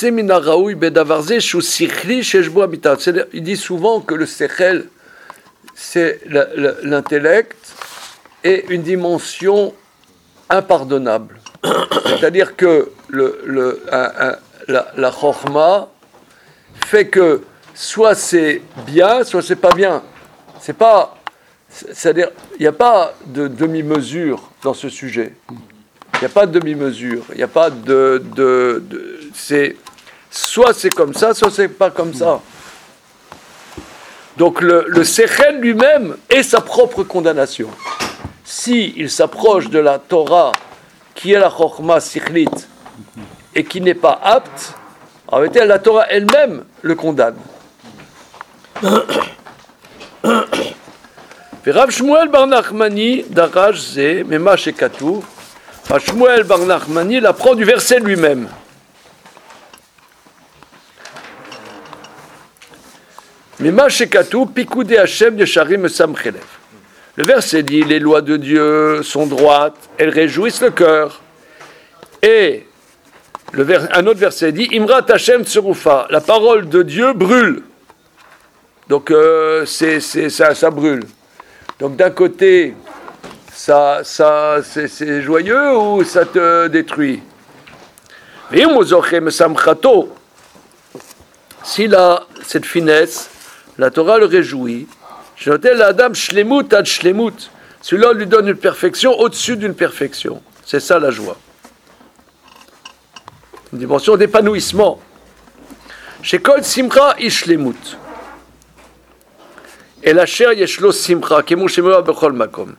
dit souvent que le sechel, c'est l'intellect et une dimension impardonnable. C'est-à-dire que le, le, un, un, la, la chorma fait que soit c'est bien, soit c'est pas bien. C'est pas, c'est-à-dire, il n'y a pas de demi-mesure dans ce sujet. Il n'y a pas de demi-mesure. Il n'y a pas de, de, de c'est soit c'est comme ça, soit c'est pas comme ça. Donc le, le sechel lui-même est sa propre condamnation. Si il s'approche de la Torah, qui est la chorma sikhlit, et qui n'est pas apte, en réalité la Torah elle-même le condamne. Rav Shmuel bar Nachmani d'Araj Zé, Mema Shekatouf, Rav Shmuel bar Nachmani l'apprend du verset lui-même. Mema Shekatouf, Pikoudé Hashem Yesharim Samchelev. Le verset dit, les lois de Dieu sont droites, elles réjouissent le cœur. Et le vers, un autre verset dit, Imrat Hashem Tserufa, la parole de Dieu brûle. Donc euh, c'est, c'est, ça, ça brûle. Donc d'un côté, ça, ça, c'est, c'est joyeux ou ça te détruit? S'il a cette finesse, la Torah le réjouit. Celui-là lui donne une perfection au-dessus d'une perfection. C'est ça la joie. Une dimension d'épanouissement. Chez Kol Simcha Ishlemut. Et la chair Yeshlo Simcha, Kemu Shemoa Bechol Makom.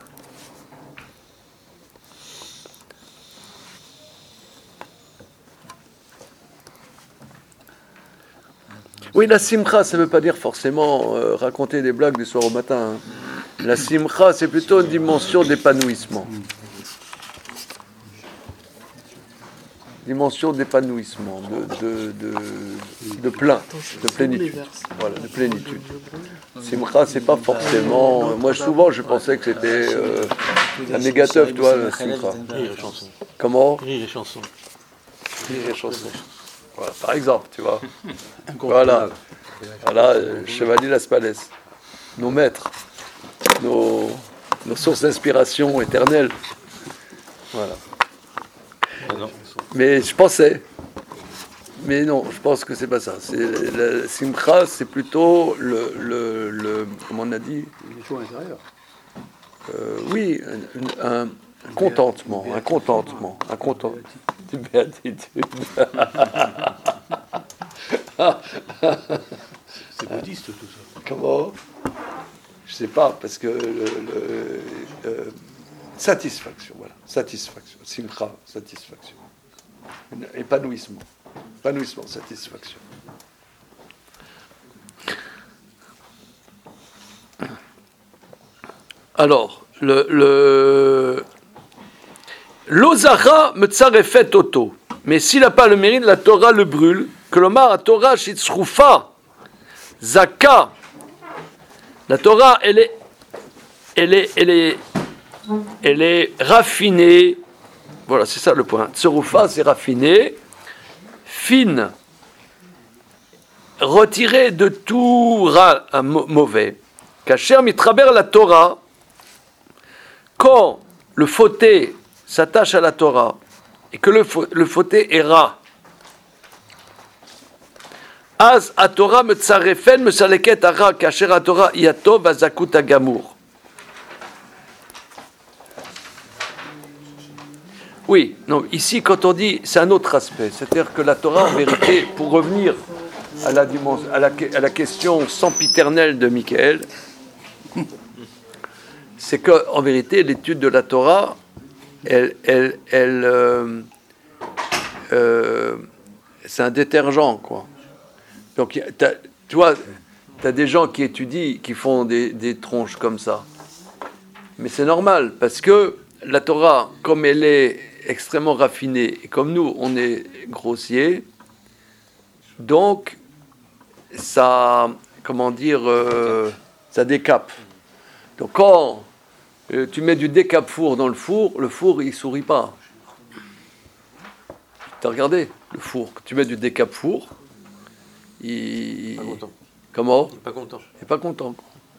Oui, la simcha, ça ne veut pas dire forcément euh, raconter des blagues du soir au matin. Hein. La simcha, c'est plutôt une dimension d'épanouissement. Dimension d'épanouissement, de, de, de, de plein, de plénitude. Voilà, de plénitude. Simcha, c'est pas forcément. Euh, moi, souvent, je pensais que c'était euh, la mégateuf, toi, la simcha. Rire et chanson. Comment? Rire et chanson. Rire et chanson. Voilà, par exemple, tu vois. Voilà, voilà, euh, Chevalier Las Palais, nos maîtres, nos, nos sources d'inspiration éternelles. Voilà. Mais je pensais. Mais non, je pense que c'est pas ça. C'est, la simcha, c'est plutôt le, le, le comment on a dit? Les choses intérieures. Euh, oui, un, un, un contentement, un contentement, un contentement. Béatitude. C'est bouddhiste tout ça. Comment? Je sais pas, parce que le, le, euh, satisfaction, voilà, satisfaction, simcha, satisfaction, épanouissement, épanouissement, satisfaction. Alors, le, le L'Ozara me tsarefet auto. Mais s'il n'a pas le mérite, la Torah le brûle. Que l'Omar a Torah shitzrufa. Zaka. La Torah, elle est, elle est, elle est, elle est raffinée. Voilà, c'est ça le point. Tserufa, c'est raffiné, fine, retirée de tout rat, mauvais. Kacher mitraber la Torah. Quand le fauté s'attache à la Torah et que le, le fauté est rat, Az a Torah me tsarefen me saleket ara kacher a Torah yatov azakut agamour. Oui, non, ici quand on dit, c'est un autre aspect, c'est-à-dire que la Torah en vérité, pour revenir à la, dimension, à la, à la question sempiternelle de Michael, c'est qu'en vérité, l'étude de la Torah, elle, elle, elle, euh, euh, c'est un détergent, quoi. Donc, t'as, tu vois, tu as des gens qui étudient, qui font des, des tronches comme ça. Mais c'est normal, parce que la Torah, comme elle est extrêmement raffinée, et comme nous, on est grossier, donc, ça, comment dire, euh, ça décape. Donc, quand euh, tu mets du décape-four dans le four, le four, il ne sourit pas. Tu as regardé le four, tu mets du décape-four, il... Pas content. Comment ? Il n'est pas content. Il n'est pas content.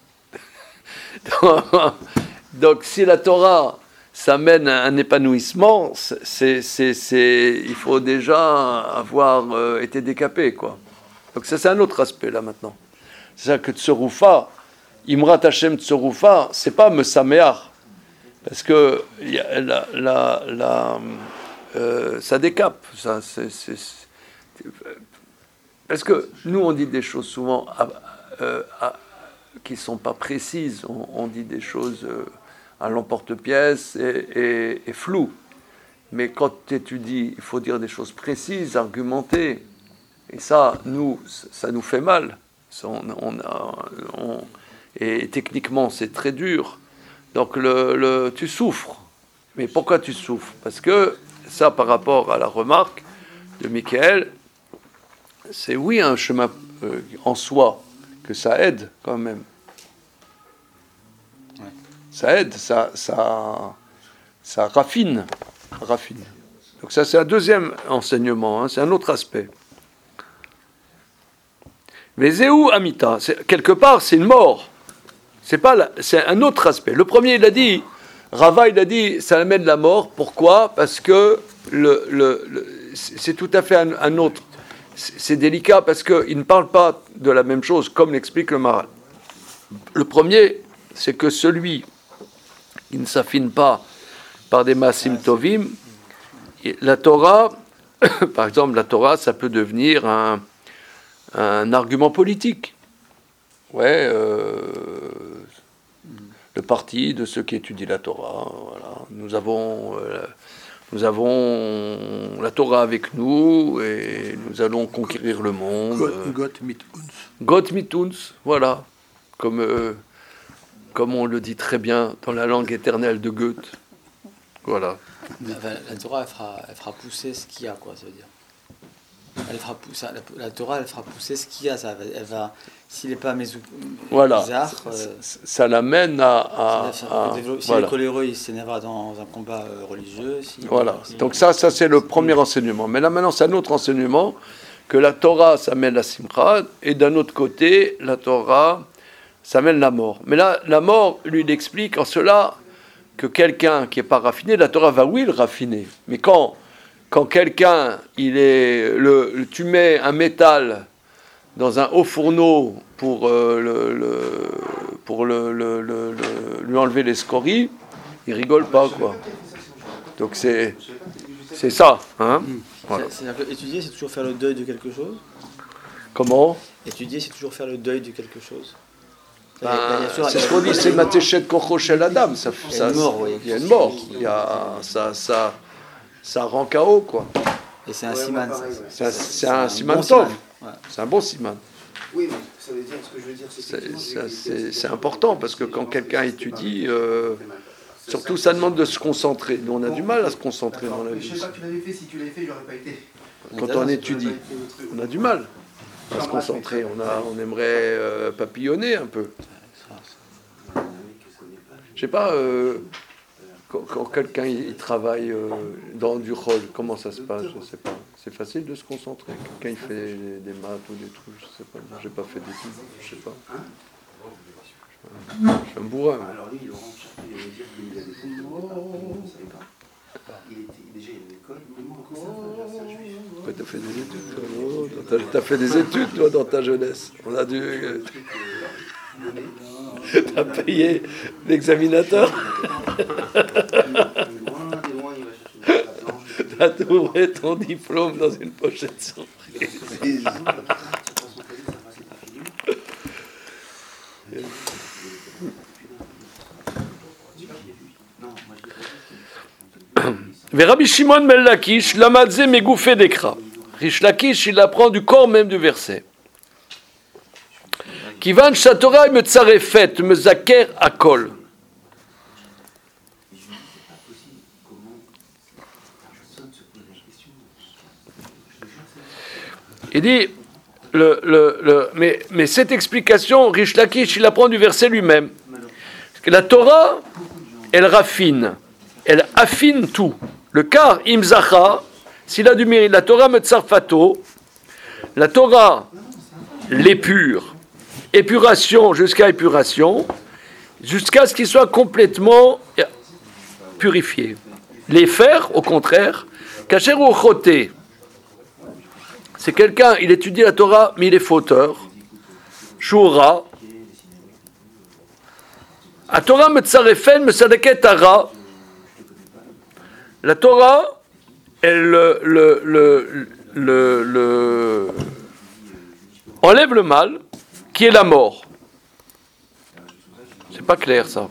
donc, donc, si la Torah, ça mène à un épanouissement, c'est, c'est, c'est, il faut déjà avoir euh, été décapé, quoi. Donc ça, c'est un autre aspect, là, maintenant. C'est ça que Tseroufa, Imrat Hashem Tseroufa, c'est pas Mesameach. Parce que y a, la, la, la, euh, ça décape. Ça, c'est, c'est, c'est, parce que nous, on dit des choses souvent à, euh, à, qui ne sont pas précises. On, on dit des choses euh, à l'emporte-pièce et, et, et floues. Mais quand tu étudies, il faut dire des choses précises, argumentées. Et ça, nous, ça nous fait mal. Ça, on, on a, on, et techniquement, c'est très dur. Donc, le, le, tu souffres. Mais pourquoi tu souffres ? Parce que ça, par rapport à la remarque de Michael, c'est oui un chemin euh, en soi, que ça aide quand même. Ouais. Ça aide, ça, ça, ça raffine, raffine. Donc ça, c'est un deuxième enseignement, hein, c'est un autre aspect. Mais Zéou Amita, c'est, quelque part, c'est une mort. C'est, pas la, c'est un autre aspect. Le premier, il a dit, Rava, il a dit, ça amène la mort. Pourquoi ? Parce que le, le, le, c'est tout à fait un, un autre. C'est délicat parce qu'il ne parle pas de la même chose, comme l'explique le Maharal. Le premier, c'est que celui qui ne s'affine pas par des Maasim Tovim, la Torah, par exemple, la Torah, ça peut devenir un, un argument politique. Ouais, euh, le parti de ceux qui étudient la Torah. Voilà. Nous avons... Euh, Nous avons la Torah avec nous et nous allons conquérir le monde. Gott mit uns. Gott mit uns, voilà. Comme, euh, comme on le dit très bien dans la langue éternelle de Goethe. Voilà. La, la Torah, elle fera, elle fera pousser ce qu'il y a, quoi, ça veut dire. Elle fera pousser, la, la Torah, elle fera pousser ce qu'il y a. Ça, elle va, s'il n'est pas mésou, voilà. bizarre... Ça, euh, ça l'amène à... à, à, à si voilà. les coléreux, il s'énervera dans un combat euh, religieux... Si, voilà. Si, donc ça, ça c'est le premier enseignement. Mais là, maintenant, c'est un autre enseignement, que la Torah, ça mène la simcha, et d'un autre côté, la Torah, ça mène la mort. Mais là, la mort, lui, il explique en cela que quelqu'un qui n'est pas raffiné, la Torah va, oui, le raffiner. Mais quand... Quand quelqu'un, il est, le, tu mets un métal dans un haut fourneau pour, euh, le, le, pour le, le, le, le, lui enlever les scories, il rigole pas, quoi. Donc c'est, c'est ça. Hein, voilà. C'est-à-dire que étudier, c'est toujours faire le deuil de quelque chose. Comment ? Étudier, c'est toujours faire le deuil de quelque chose. Ben, c'est ce qu'on dit, c'est Matéchet Kocho Shel Adam. Il y a une mort, oui. Il y a une mort. Il y a, ça, ça, ça rend K O, quoi. Et c'est un siman. C'est un, c'est un, un siman tov. Ouais. C'est un bon siman. Oui, mais ça veut dire, ce que je veux dire, c'est c'est, c'est, c'est, c'est important, parce que quand quelqu'un étudie, euh, Surtout, ça demande de se concentrer. Nous, on a du mal à se concentrer dans la Je vie. sais pas que tu l'avais fait, si tu l'avais fait, j'aurais pas été. Quand on étudie, on a du mal à se concentrer. On, a, on aimerait euh, papillonner un peu. Je sais pas, euh, quand, quand quelqu'un il, il travaille euh, dans du rôle, comment ça se passe? Je sais pas. C'est facile de se concentrer. Quelqu'un il fait des, des maths ou des trucs, je sais pas. J'ai pas fait d'études, je sais pas. Je suis un bourrin. Alors lui, Laurent, il allait dire qu'il avait fait, on ne savait pas. Il était, déjà, il avait l'école, mais moi, encore ça, c'est un juif. Ouais, t'as fait des études, toi, non? T'as, t'as fait des études, toi, dans ta jeunesse. On a dû... euh, T'as payé l'examinateur. T'as trouvé ton diplôme dans une pochette surprise. Vers Rabbi Shimon ben Lakish, Lamadze Megoufé d'Ekra. Rish Lakish, il apprend du corps même du verset. Kivan Shatorah me tsarefet, me zaker akol. Il dit, le, le, le, mais, mais cette explication, Rish Lakish, il apprend du verset lui-même. Parce que la Torah, elle raffine, elle affine tout. Le car imzacha, s'il a du mérite, la Torah me tsarfato, la Torah l'épure, épuration jusqu'à épuration, jusqu'à ce qu'il soit complètement purifié. Les fers, au contraire, kacher ou choté, c'est quelqu'un, il étudie la Torah, mais il est fauteur. Shura. La Torah me tsarefen me sadeket ara. La Torah, elle le, le, le, le, le, enlève le mal, qui est la mort. C'est pas clair ça.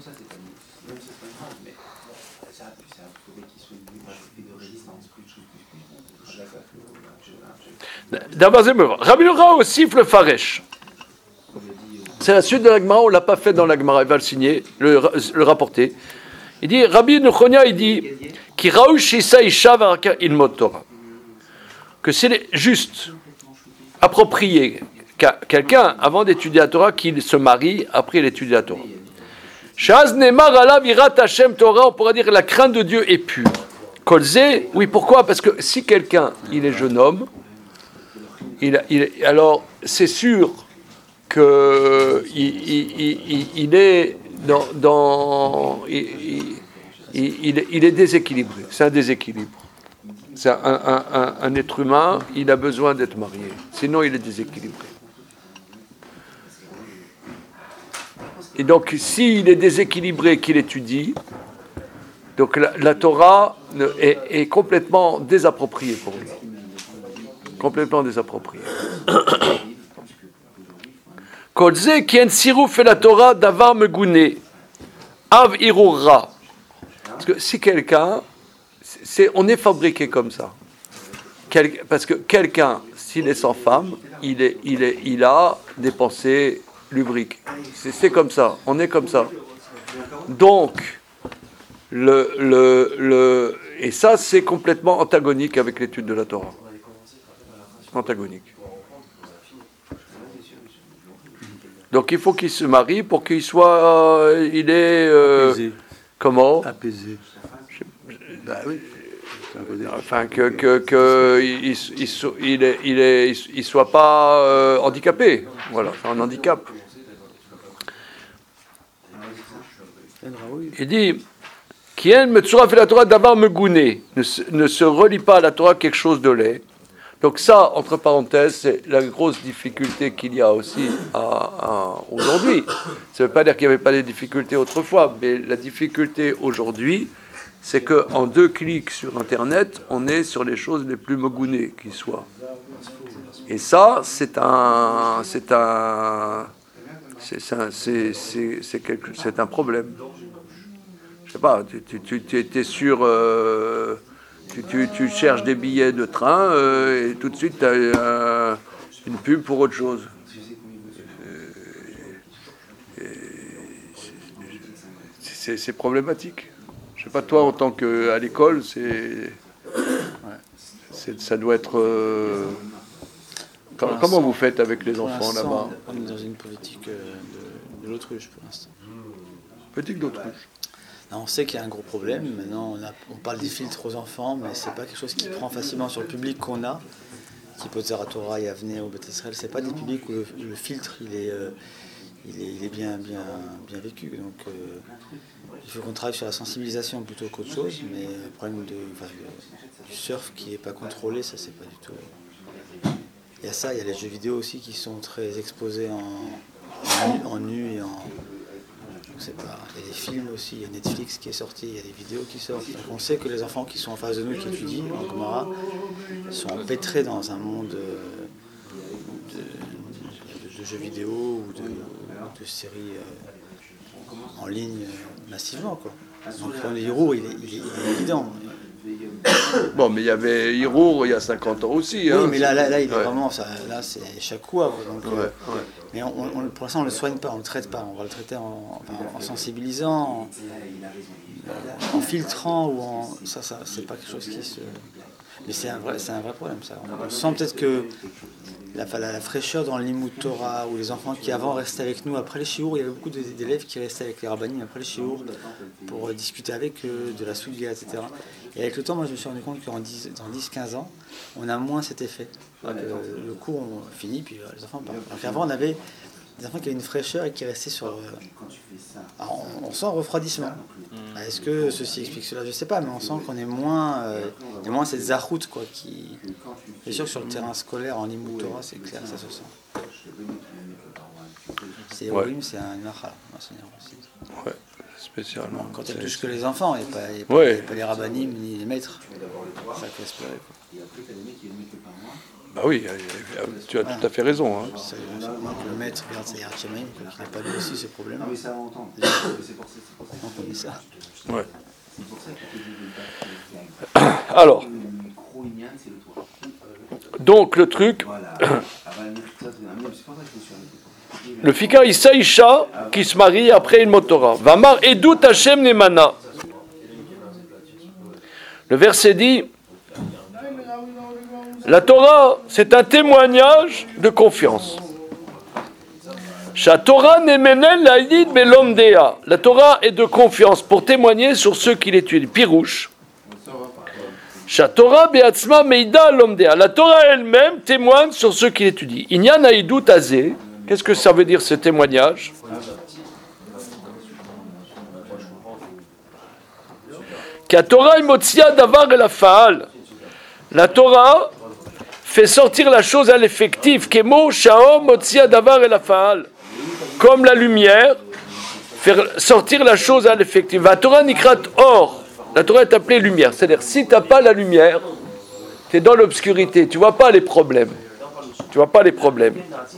Rabbi Lora aussi le faresh. C'est la suite de l'Agmara, on ne l'a pas fait dans l'Agmara, il va le signer, le, le rapporter. Il dit, Rabbi Nechonia, il dit, Ki raou shisa isha varaka ilmod Torah. Que c'est juste, approprié, quelqu'un, avant d'étudier la Torah, qu'il se marie, après il étudie la Torah. Shaz nemar alav irat Hashem Torah, on pourra dire la crainte de Dieu est pure. Kolze, oui, pourquoi? Parce que si quelqu'un, il est jeune homme, il, il, alors c'est sûr que il, il, il, il est dans, dans il, il, il est déséquilibré. C'est un déséquilibre. C'est un, un, un, un être humain, il a besoin d'être marié. Sinon, il est déséquilibré. Et donc, s'il est déséquilibré, qu'il étudie, donc la, la Torah est, est complètement désappropriée pour lui. Complètement désappropriée. Kolze kien sirou fait la Torah davar megouné, av irura. Parce que si quelqu'un, c'est, on est fabriqué comme ça. Quel, parce que quelqu'un, s'il est sans femme, il, est, il, est, il a des pensées lubriques. C'est, c'est comme ça, on est comme ça. Donc, le, le, le, et ça, c'est complètement antagonique avec l'étude de la Torah. Antagonique. Donc il faut qu'il se marie pour qu'il soit, euh, il est euh, apaisé. Comment? Apaisé. Bah oui. Enfin que que que il il, il est il est il soit pas euh, handicapé. Voilà, c'est un handicap. Il dit qui aime me tsura fait la Torah d'abord me gouner, ne ne se relie pas à la Torah quelque chose de laid. Donc ça, entre parenthèses, c'est la grosse difficulté qu'il y a aussi à, à aujourd'hui. Ça ne veut pas dire qu'il n'y avait pas de difficultés autrefois, mais la difficulté aujourd'hui, c'est qu'en deux clics sur Internet, on est sur les choses les plus mogounées qui soient. Et ça, c'est un, c'est un, c'est, c'est, un, c'est, c'est, c'est, quelque, c'est un problème. Je sais pas, tu, tu, tu étais sur... Euh, Tu, tu, tu cherches des billets de train euh, et tout de suite tu as euh, une pub pour autre chose. Euh, c'est, c'est, c'est problématique. Je sais pas, toi, en tant qu'à l'école, c'est, c'est, ça doit être... Euh, comment, comment vous faites avec les enfants là-bas? On est dans une politique euh, de, de l'autruche pour l'instant. Politique d'autruche. Non, on sait qu'il y a un gros problème. Maintenant, on, a, on parle des filtres aux enfants, mais c'est pas quelque chose qui prend facilement sur le public qu'on a. Type au Zeratora et Avnei au Beth Israël, c'est pas des publics où le, le filtre il est, euh, il est, il est bien, bien, bien vécu. Donc, euh, il faut qu'on travaille sur la sensibilisation plutôt qu'autre chose. Mais le problème de, enfin, de, du surf qui n'est pas contrôlé, ça c'est pas du tout. Il y a ça, il y a les jeux vidéo aussi qui sont très exposés en, en, nu, en nu et en. C'est pas, il y a des films aussi, il y a Netflix qui est sorti, il y a des vidéos qui sortent. Donc on sait que les enfants qui sont en face de nous, qui étudient en Gemara, sont empêtrés dans un monde de, de, de, de jeux vidéo ou de, de séries euh, en ligne euh, massivement. Quoi. Donc le héros, il est, il est, il est évident. Bon, mais il y avait Hirour il y a cinquante ans aussi. Hein. Oui, mais là, là, là il est ouais. vraiment, ça, là c'est chaque coup. Donc, ouais, euh, ouais. Mais on, on, pour l'instant, on ne le soigne pas, on ne le traite pas. On va le traiter en, enfin, en sensibilisant, en, en filtrant ou en. Ça, ça c'est pas quelque chose qui se. Mais c'est un vrai, c'est un vrai problème, ça. On, on sent peut-être que la, la, la fraîcheur dans le Limud Torah, ou les enfants qui avant restaient avec nous, après les shiur, il y avait beaucoup d'élèves qui restaient avec les rabbanim après les shiur pour discuter avec eux de la Sougia, et cetera. Et avec le temps, moi, je me suis rendu compte qu'en dix, dans dix quinze ans, on a moins cet effet. Que le cours, on finit, puis les enfants partent. Donc avant, on avait des enfants qui avaient une fraîcheur et qui restaient sur... Alors, on, on sent un refroidissement. Mmh. Est-ce que ceci explique cela? Je ne sais pas, mais on sent qu'on est moins... Euh, il y a moins cette zarout, quoi, qui... C'est sûr que sur le terrain scolaire, en Limud Torah, c'est clair, ça se sent. C'est ouais. Elohim, c'est un nachal, enseignant aussi. Ouais. Spécialement. Quand elle touche que les enfants, et pas, et pas, ouais. et pas les rabbanim ni les maîtres. Ça peut espérer. Bah oui, tu as voilà. tout à fait raison. Hein. Ça, que le maître regarde sa hiérarchie, qu'il n'a pas lui aussi ce problème. Ah oui, ça entend. On connaît ça. Ouais. Alors. Donc le truc. Le Fika Issa Isha qui se marie après une motora. Vamar Edut Hashem Nemana. Le verset dit la Torah, c'est un témoignage de confiance. La Torah est de confiance pour témoigner sur ceux qui l'étudient. Pirouche. La Torah elle-même témoigne sur ceux qui l'étudient. Inyan Haïdut Azeh. Qu'est-ce que ça veut dire ce témoignage? La Torah Motzia Davar El Afa'al. La Torah fait sortir la chose à l'effectif. Kemo Shao Motzia Davar El Afa'al. Comme la lumière, faire sortir la chose à l'effectif. La Torah Nikrat Or. La Torah est appelée lumière. C'est-à-dire, si tu n'as pas la lumière, tu es dans l'obscurité. Tu ne vois pas les problèmes. Tu ne vois pas les problèmes.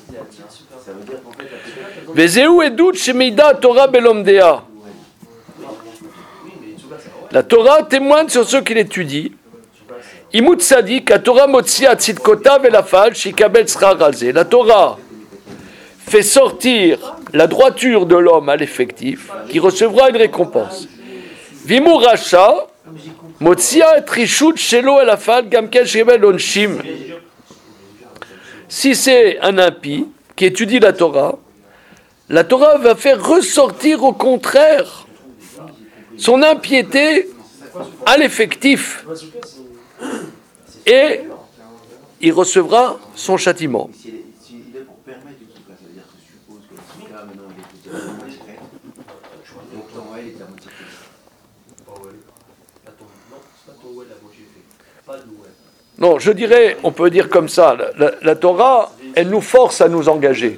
La Torah témoigne sur ceux qui l'étudient. Imut Sadik, la Torah Motsia Tzidkotav et la Fal, Shikabel Srarazé. La Torah fait sortir la droiture de l'homme à l'effectif, qui recevra une récompense. Vimur Racha, Motsia Trishut Shelo et la Fal, Gamkel Shebel Onshim. Si c'est un impie qui étudie la Torah, la Torah va faire ressortir au contraire son impiété à l'effectif et il recevra son châtiment. Non, je dirais, on peut dire comme ça, la, la, la Torah, elle nous force à nous engager.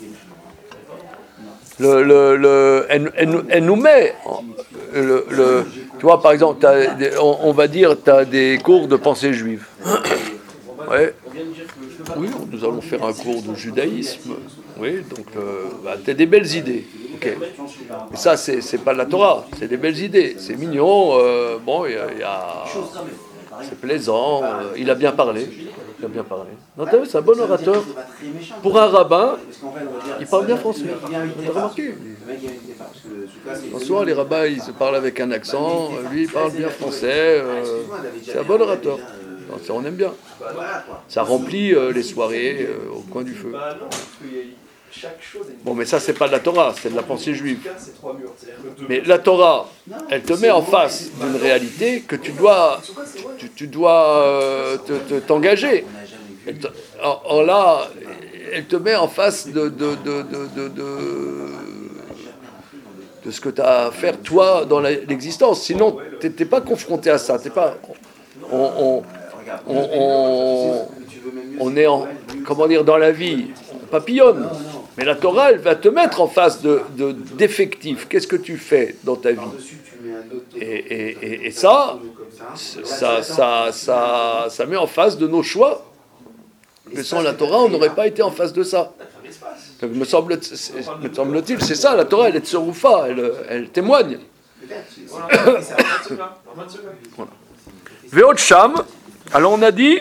Le, le, le, elle, elle, elle nous met, le, le, tu vois, par exemple, t'as, on, on va dire, tu as des cours de pensée juive. Ouais. Oui, nous allons faire un cours de judaïsme. Oui, donc, euh, bah, tu as des belles idées. Okay. Mais ça, c'est, c'est pas la Torah, c'est des belles idées. C'est mignon, euh, bon, il y, y a... c'est plaisant, euh, il a bien parlé. Il a bien parlé. Non, t'as vu, c'est un bon orateur. Pour un rabbin, il parle bien français. T'as remarqué? En soir, les rabbins, ils se parlent avec un accent. Lui, il parle bien français. Euh, c'est un bon orateur. Non, ça, on aime bien. Ça remplit euh, les soirées euh, au coin du feu. Bon, mais ça, c'est pas de la Torah, c'est de la pensée juive. Mais la Torah, elle te met en face d'une réalité que tu dois, tu, tu dois euh, te, te, t'engager. En, en là, elle te met en face de, de, de, de, de, de, de ce que tu as à faire, toi, dans la, l'existence. Sinon, tu n'es pas confronté à ça. T'es pas, on, on, on, on, on est, en, comment dire, dans la vie, on papillonne. Mais la Torah, elle va te mettre en face de, de, d'effectifs. Qu'est-ce que tu fais dans ta vie? Et, et, et, et ça, ça, ça, ça, ça met en face de nos choix. Mais sans la Torah, on n'aurait pas été en face de ça. Donc, me, semble, me semble-t-il, c'est ça, la Torah, elle est tseroufa, elle, elle témoigne. Veot Sham, alors on a dit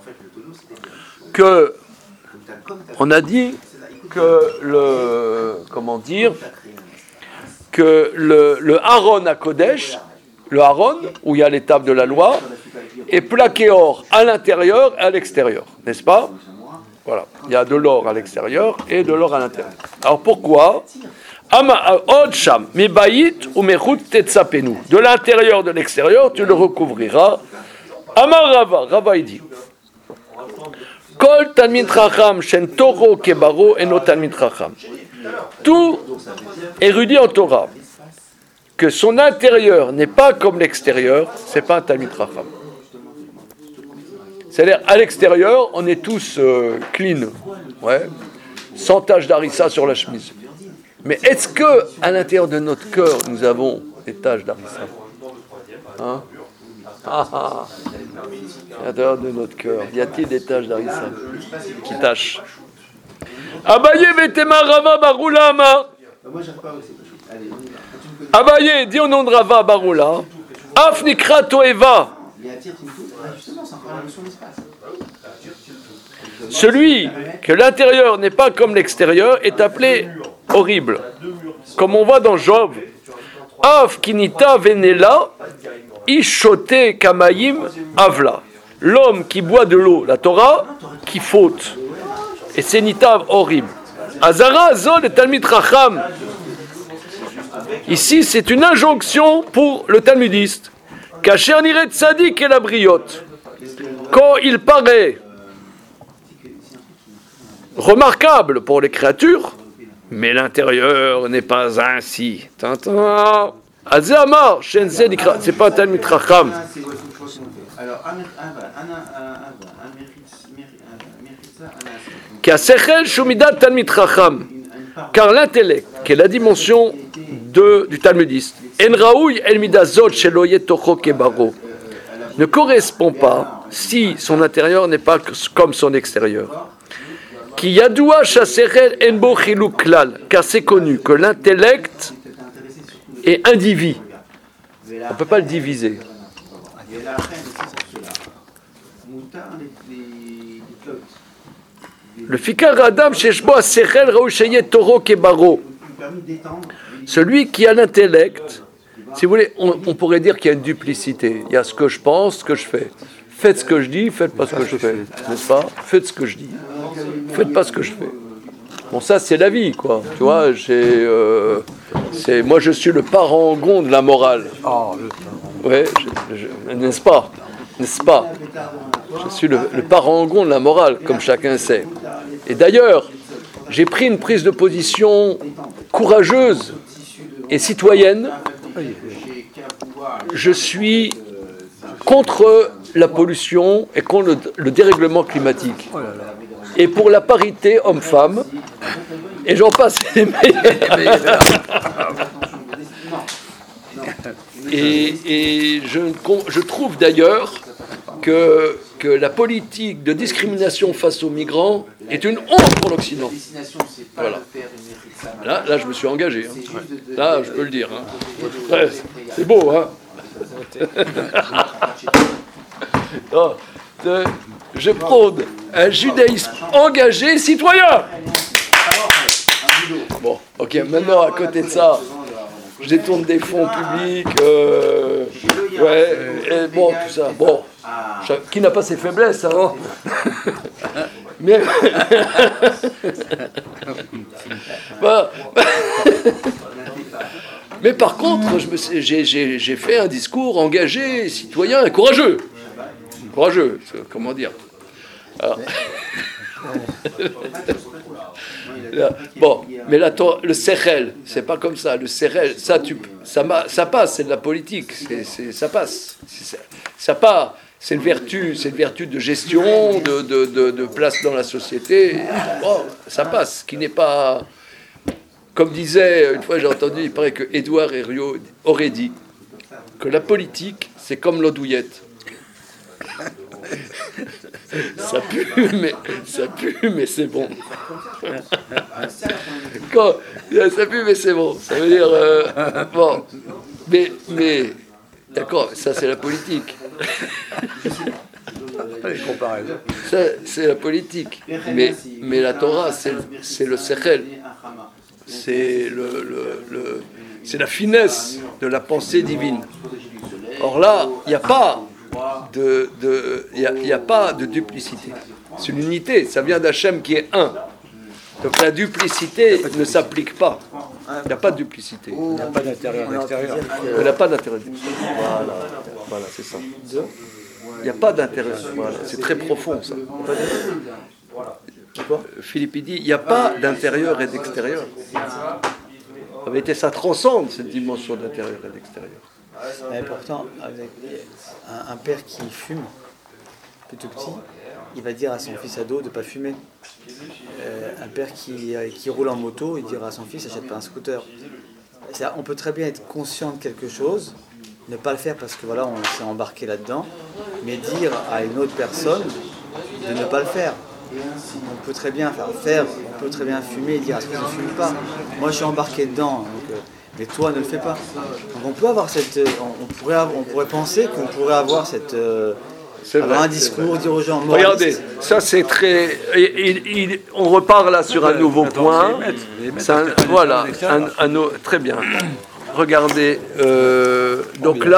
que, on a dit que le, comment dire, que le, le Aaron à Kodesh, le Aaron, où il y a l'étape de la loi, est plaqué or à l'intérieur et à l'extérieur, n'est-ce pas? Voilà, il y a de l'or à l'extérieur et de l'or à l'intérieur. Alors pourquoi? De l'intérieur, de l'extérieur, tu le recouvriras. Amar Rava, Rava il dit, Kol Talmid Chacham Shen Toro Kebaro Eno Talmid Chacham. Tout érudit en Torah, que son intérieur n'est pas comme l'extérieur, c'est pas un Talmid Chacham. C'est-à-dire, à l'extérieur, on est tous euh, clean, ouais, sans tache d'harissa sur la chemise. Mais est-ce que à l'intérieur de notre cœur, nous avons des taches d'harissa? Hein? Ah, ah. À l'intérieur de notre cœur, y a-t-il des taches d'harissa qui tâchent? Abaye vetema Rava Barula Ama. Abaye, dis au nom de Rava Barula. Af nikra toeva. Celui que l'intérieur n'est pas comme l'extérieur est appelé horrible. Comme on voit dans Job. Af kinita venela ishote kamayim avla. L'homme qui boit de l'eau, la Torah, qui faute. Et c'est nitav horrible. Azara zol et Talmid Chacham. Ici, c'est une injonction pour le talmudiste. Kacher niret tzadik et la briotte. Quand il paraît remarquable pour les créatures, mais l'intérieur n'est pas ainsi. Tintin. Azamar, Shenzen, c'est pas un Talmid Chacham. Car l'intellect, qui est la dimension de, du talmudiste, ne correspond pas si son intérieur n'est pas comme son extérieur. Car c'est connu que l'intellect est indivis. On ne peut pas le diviser. Le fikar adam sheshbo asechel raoucheye toro kebaro. Celui qui a l'intellect, si vous voulez, on, on pourrait dire qu'il y a une duplicité. Il y a ce que je pense, ce que je fais. Faites ce que je dis, faites pas ce que je fais, n'est-ce pas? Faites ce que je dis, faites pas ce que je fais. Bon, ça c'est la vie, quoi. Tu vois, j'ai, euh, c'est, moi je suis le parangon de la morale. Ouais, je, je, n'est-ce pas? N'est-ce pas? Je suis le, le parangon de la morale, comme chacun sait. Et d'ailleurs, j'ai pris une prise de position courageuse et citoyenne. Je suis contre la pollution et contre le, le dérèglement climatique. Et pour la parité homme-femme. Et j'en passe les meilleurs. Et, et je, je trouve d'ailleurs que, que la politique de discrimination face aux migrants est une honte pour l'Occident. Voilà. Là, là, je me suis engagé. Hein. Là, je peux le dire. Hein. Ouais, c'est beau, hein. Non, Je prône un judaïsme engagé et citoyen. Bon, ok, maintenant à côté de ça, je détourne des fonds publics, euh, ouais, et bon, tout ça. Bon, qui n'a pas ses faiblesses, hein. Mais, bah, mais par contre, je me suis- j'ai, j'ai, j'ai fait un discours engagé, citoyen et courageux. Courageux, comment dire. Alors, là, bon, mais la Torah- le sechel, c'est pas comme ça. Le sechel, ça, tu, ça, ma- ça passe, c'est de la politique, c'est, c'est- ça passe. C'est- ça, ça part, c'est une vertu, c'est une vertu de gestion, de, de, de, de place dans la société. Bon, ça passe, qui n'est pas, comme disait une fois, j'ai entendu, il paraît que Édouard Herriot aurait dit que la politique, c'est comme l'eau douillette. Ça pue, mais ça pue, mais c'est bon. Quand, ça pue, mais c'est bon. Ça veut dire euh, bon, mais mais d'accord, ça c'est la politique. Les comparaisons. Ça c'est la politique. Mais mais la Torah, c'est c'est le sechel, c'est le, le, le c'est la finesse de la pensée divine. Or là, il n'y a pas de, de, y a, y a pas de duplicité. C'est une unité, ça vient d'Hachem qui est un. Donc la duplicité ne s'applique pas. Il n'y a pas de duplicité. Il n'y a pas d'intérieur d'extérieur. Il n'y a pas d'intérêt. Voilà, voilà, c'est ça. Il n'y a pas d'intérêt. Voilà. C'est très profond ça. Philippe il dit, il n'y a pas d'intérieur et d'extérieur. En vérité, ça transcende cette dimension d'intérieur et d'extérieur. Mais pourtant, avec un, un père qui fume, plutôt petit, il va dire à son fils ado de ne pas fumer. Euh, un père qui, euh, qui roule en moto, il dira à son fils n'achète pas un scooter. C'est-à-dire, on peut très bien être conscient de quelque chose, ne pas le faire parce que voilà, on s'est embarqué là-dedans, mais dire à une autre personne de ne pas le faire. On peut très bien faire, faire on peut très bien fumer et dire est-ce que je ne fume pas. Moi je suis embarqué dedans, donc, euh, mais toi ne le fais pas. Donc on peut avoir cette, on, on pourrait, avoir, on pourrait penser qu'on pourrait avoir cette, euh, C'est avoir vrai, un discours, dire aux gens. Regardez, moralistes. ça c'est très. Il, il- on repart là sur un nouveau point. C'est un- voilà, un, un au- très bien. Regardez, euh, donc là.